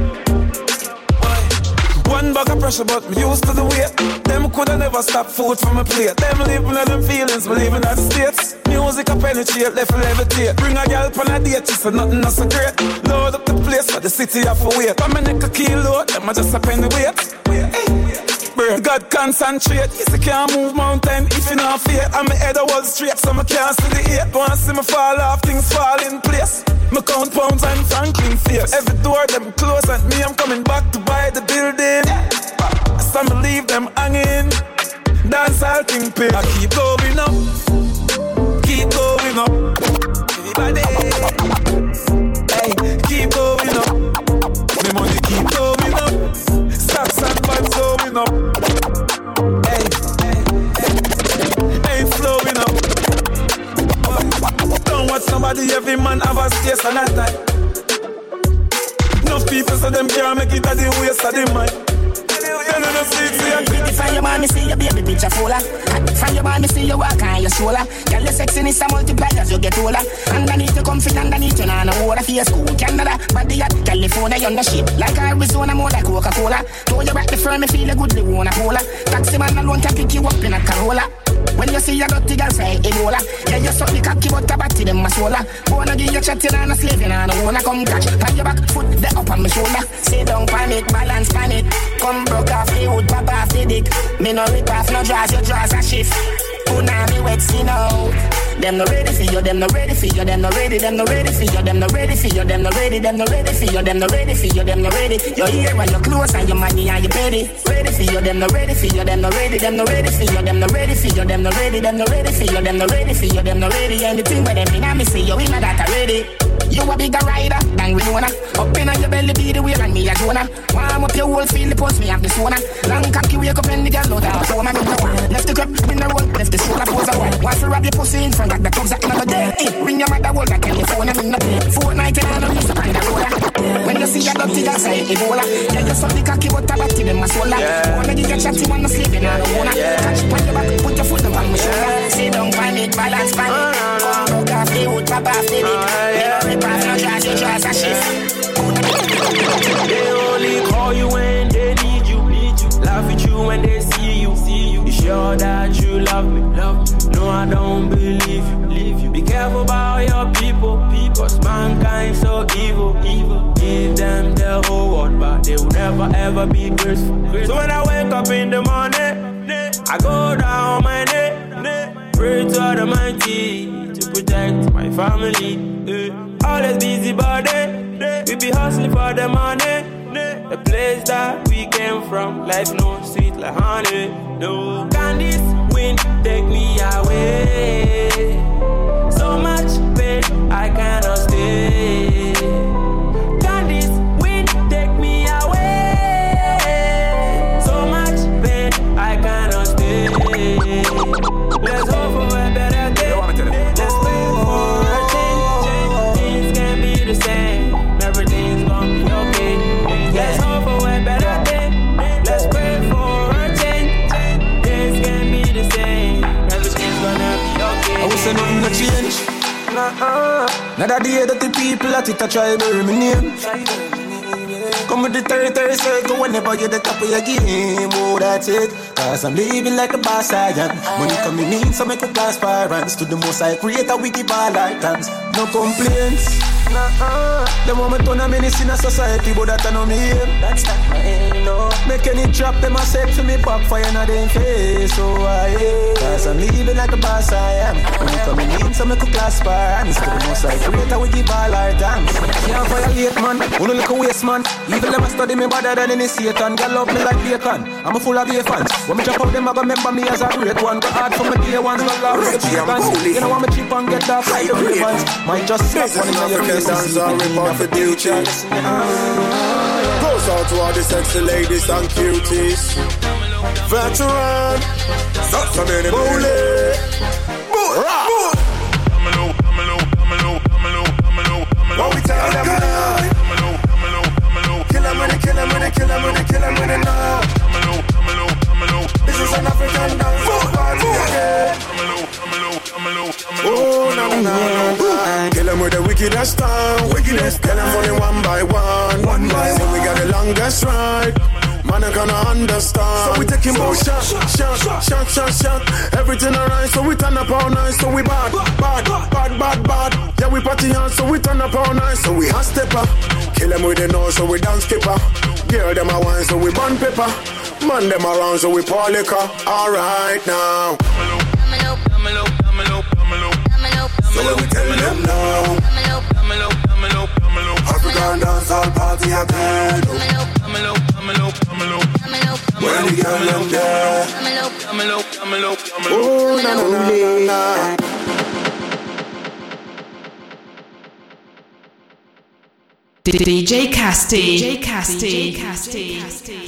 One bag of pressure, but me used to the weight. Them coulda never stop food from my plate. Them living in them feelings, believing in the states. Music a penetrate, left a levitate. Bring a girl on a date, she said nothing not so great. Load up the place for the city of a wait. But my neck a kilo, them a just a penny weight. Bird, God concentrate. Yes, I can't move mountain if you not fear. And my head a wall straight, so I can't see the eight. Want to see me fall off, things fall in place. Me count pounds and Franklin face. Every door them close and me I'm coming back to buy the building. So me leave them hanging. Dance all thing pay. I keep going up, keep going up. Everybody, hey, keep going up. Me money keep going up. Stocks and bonds going up. Hey, hey, hey, ain't slowing up. Don't watch somebody, every man have a space and a time. Enough people so them can't make it at the waste of the mind. From your man, me see your baby picture fuller. From your man, me see you walk on your shoulder. Girl, your sexiness a multiply as you get older. Underneath you comfort, underneath you nah no water. For your school, Canada, body at California, you on the ship. Like Arizona, more like Coca-Cola. Throw you back the firm, me feel a good, they wanna cola. Taxi man alone can pick you up in a Corolla. When you see your dirty girl say Ebola. Yeah, you suck the cocky but the body them a sola. Wanna give you chatting and a slaving and I wanna come catch. Pan your back foot, the up on my shoulder. Sit down, panic, balance, panic. Come broke off the wood, pop off the dick. Me no rip off, no draws, your draws a shift. Puna me wet, see now. Them no ready for you, them no ready for you, them no ready, them no ready for you, them no ready for you, them no ready, them no ready for you, them no ready for you, them no ready. You're here when you're close and your money and you ready. Ready for you, them no ready for you, them no ready, them no ready for you, them no ready for you, them no ready, them no ready for you, them no ready for you, them no ready. Anything but them in me see you in that already. You a bigger rider than Winona. Up in your belly be the wheel and me a Jonah. Warm up your whole field, the post me have the sauna. Long cocky wake up and the girl load out. So I'm in the one. Left the cup, in the roll, left the shoulder pose a one. Want to wrap your pussy in front of the comes at another day. Hey, ring your mother, hold that telephone, I'm in the play. Fortnite and I'm used to find a roller. When you see your dirty girl say Ebola. Yeah, you suck the cocky but a batty them a solar. Wanna give you chatty when no sleeping on the wanna. Catch you on your back, put your foot up on my shoulder. Sit down, panic, balance, panic. Come broke off the wood, pop off the dick. You know rip off, no draws, your draws a shift. They only call you when they need you, need you. Laugh at you when they see you, see you. You sure that you love me, love me. No, I don't believe you, believe you. Be careful about your people, people. Cause mankind so evil, evil. Give them the whole world, but they will never ever be graceful. So when I wake up in the morning, I go down on my knee, pray to the Almighty to protect my family. Always busy body. We be hustling for the money. The place that we came from, life no sweet like honey. No, can this wind take me away? So much pain, I cannot stay. Can this wind take me away? So much pain, I cannot stay. Let's hope for a better day. Let's pray for a change. Things can be the same. Everything's gonna be okay. Let's hope for a better day. Let's pray for a change. Things can be the same. Everything's gonna be okay. I will say nothing to change. Nah-uh. Now that day that the people at it a try bury my name. Come with the thirty-thirty circle whenever you're the top of your game. Oh, that's it. Cause I'm living like the boss I am. Money coming in, so make a class parents. To the most I create, we give all our times. No complaints. Nah-uh. The moment when I'm in a society, but that I know me aim. That's not my aim, no. Make any trap, them I say to me, pop fire in their face. So I am. Cause I'm living like the boss I am. Money coming in, so make a class parents. To the most I create, we give all our times. Can't violate, man. Wanna look a waste, man. Even them a study me better than any Satan. Girl love me like bacon. I'm a full of gay fans. When me jump out, them I gonna remember me as a great one. Go hard for my day ones, not love with the chickens. You know I'm a cheap and get off like the ravens. Might just slap one in your face. Dance or rip off the future. Ghost Shouts out to all the sexy ladies and cuties. Veteran, stop some in the bully. What we tell them now? Kill them with it, kill them with it, kill them with it, kill them with it now. This is an African dance party again. Oh, no, no, no. Kill them with the wickedest time. Wickedest. Kill them for the one by one. One by one. We got the longest ride. Man, I gonna understand. So we taking more shot, shot, shot, shot, shot. Everything alright, so we turn up all night. So we bad, bad, bad, bad, bad. Yeah, we party hard, so we turn up all night. So we hot stepper. Kill them with the nose, so we dance skipper. Girl, them a wine, so we burn pepper. Man, them around, so we pour liquor. Alright now. So when we tell them now, African dancehall party again. When the girl them there, oh na na na na. D J Casty. D J Casty.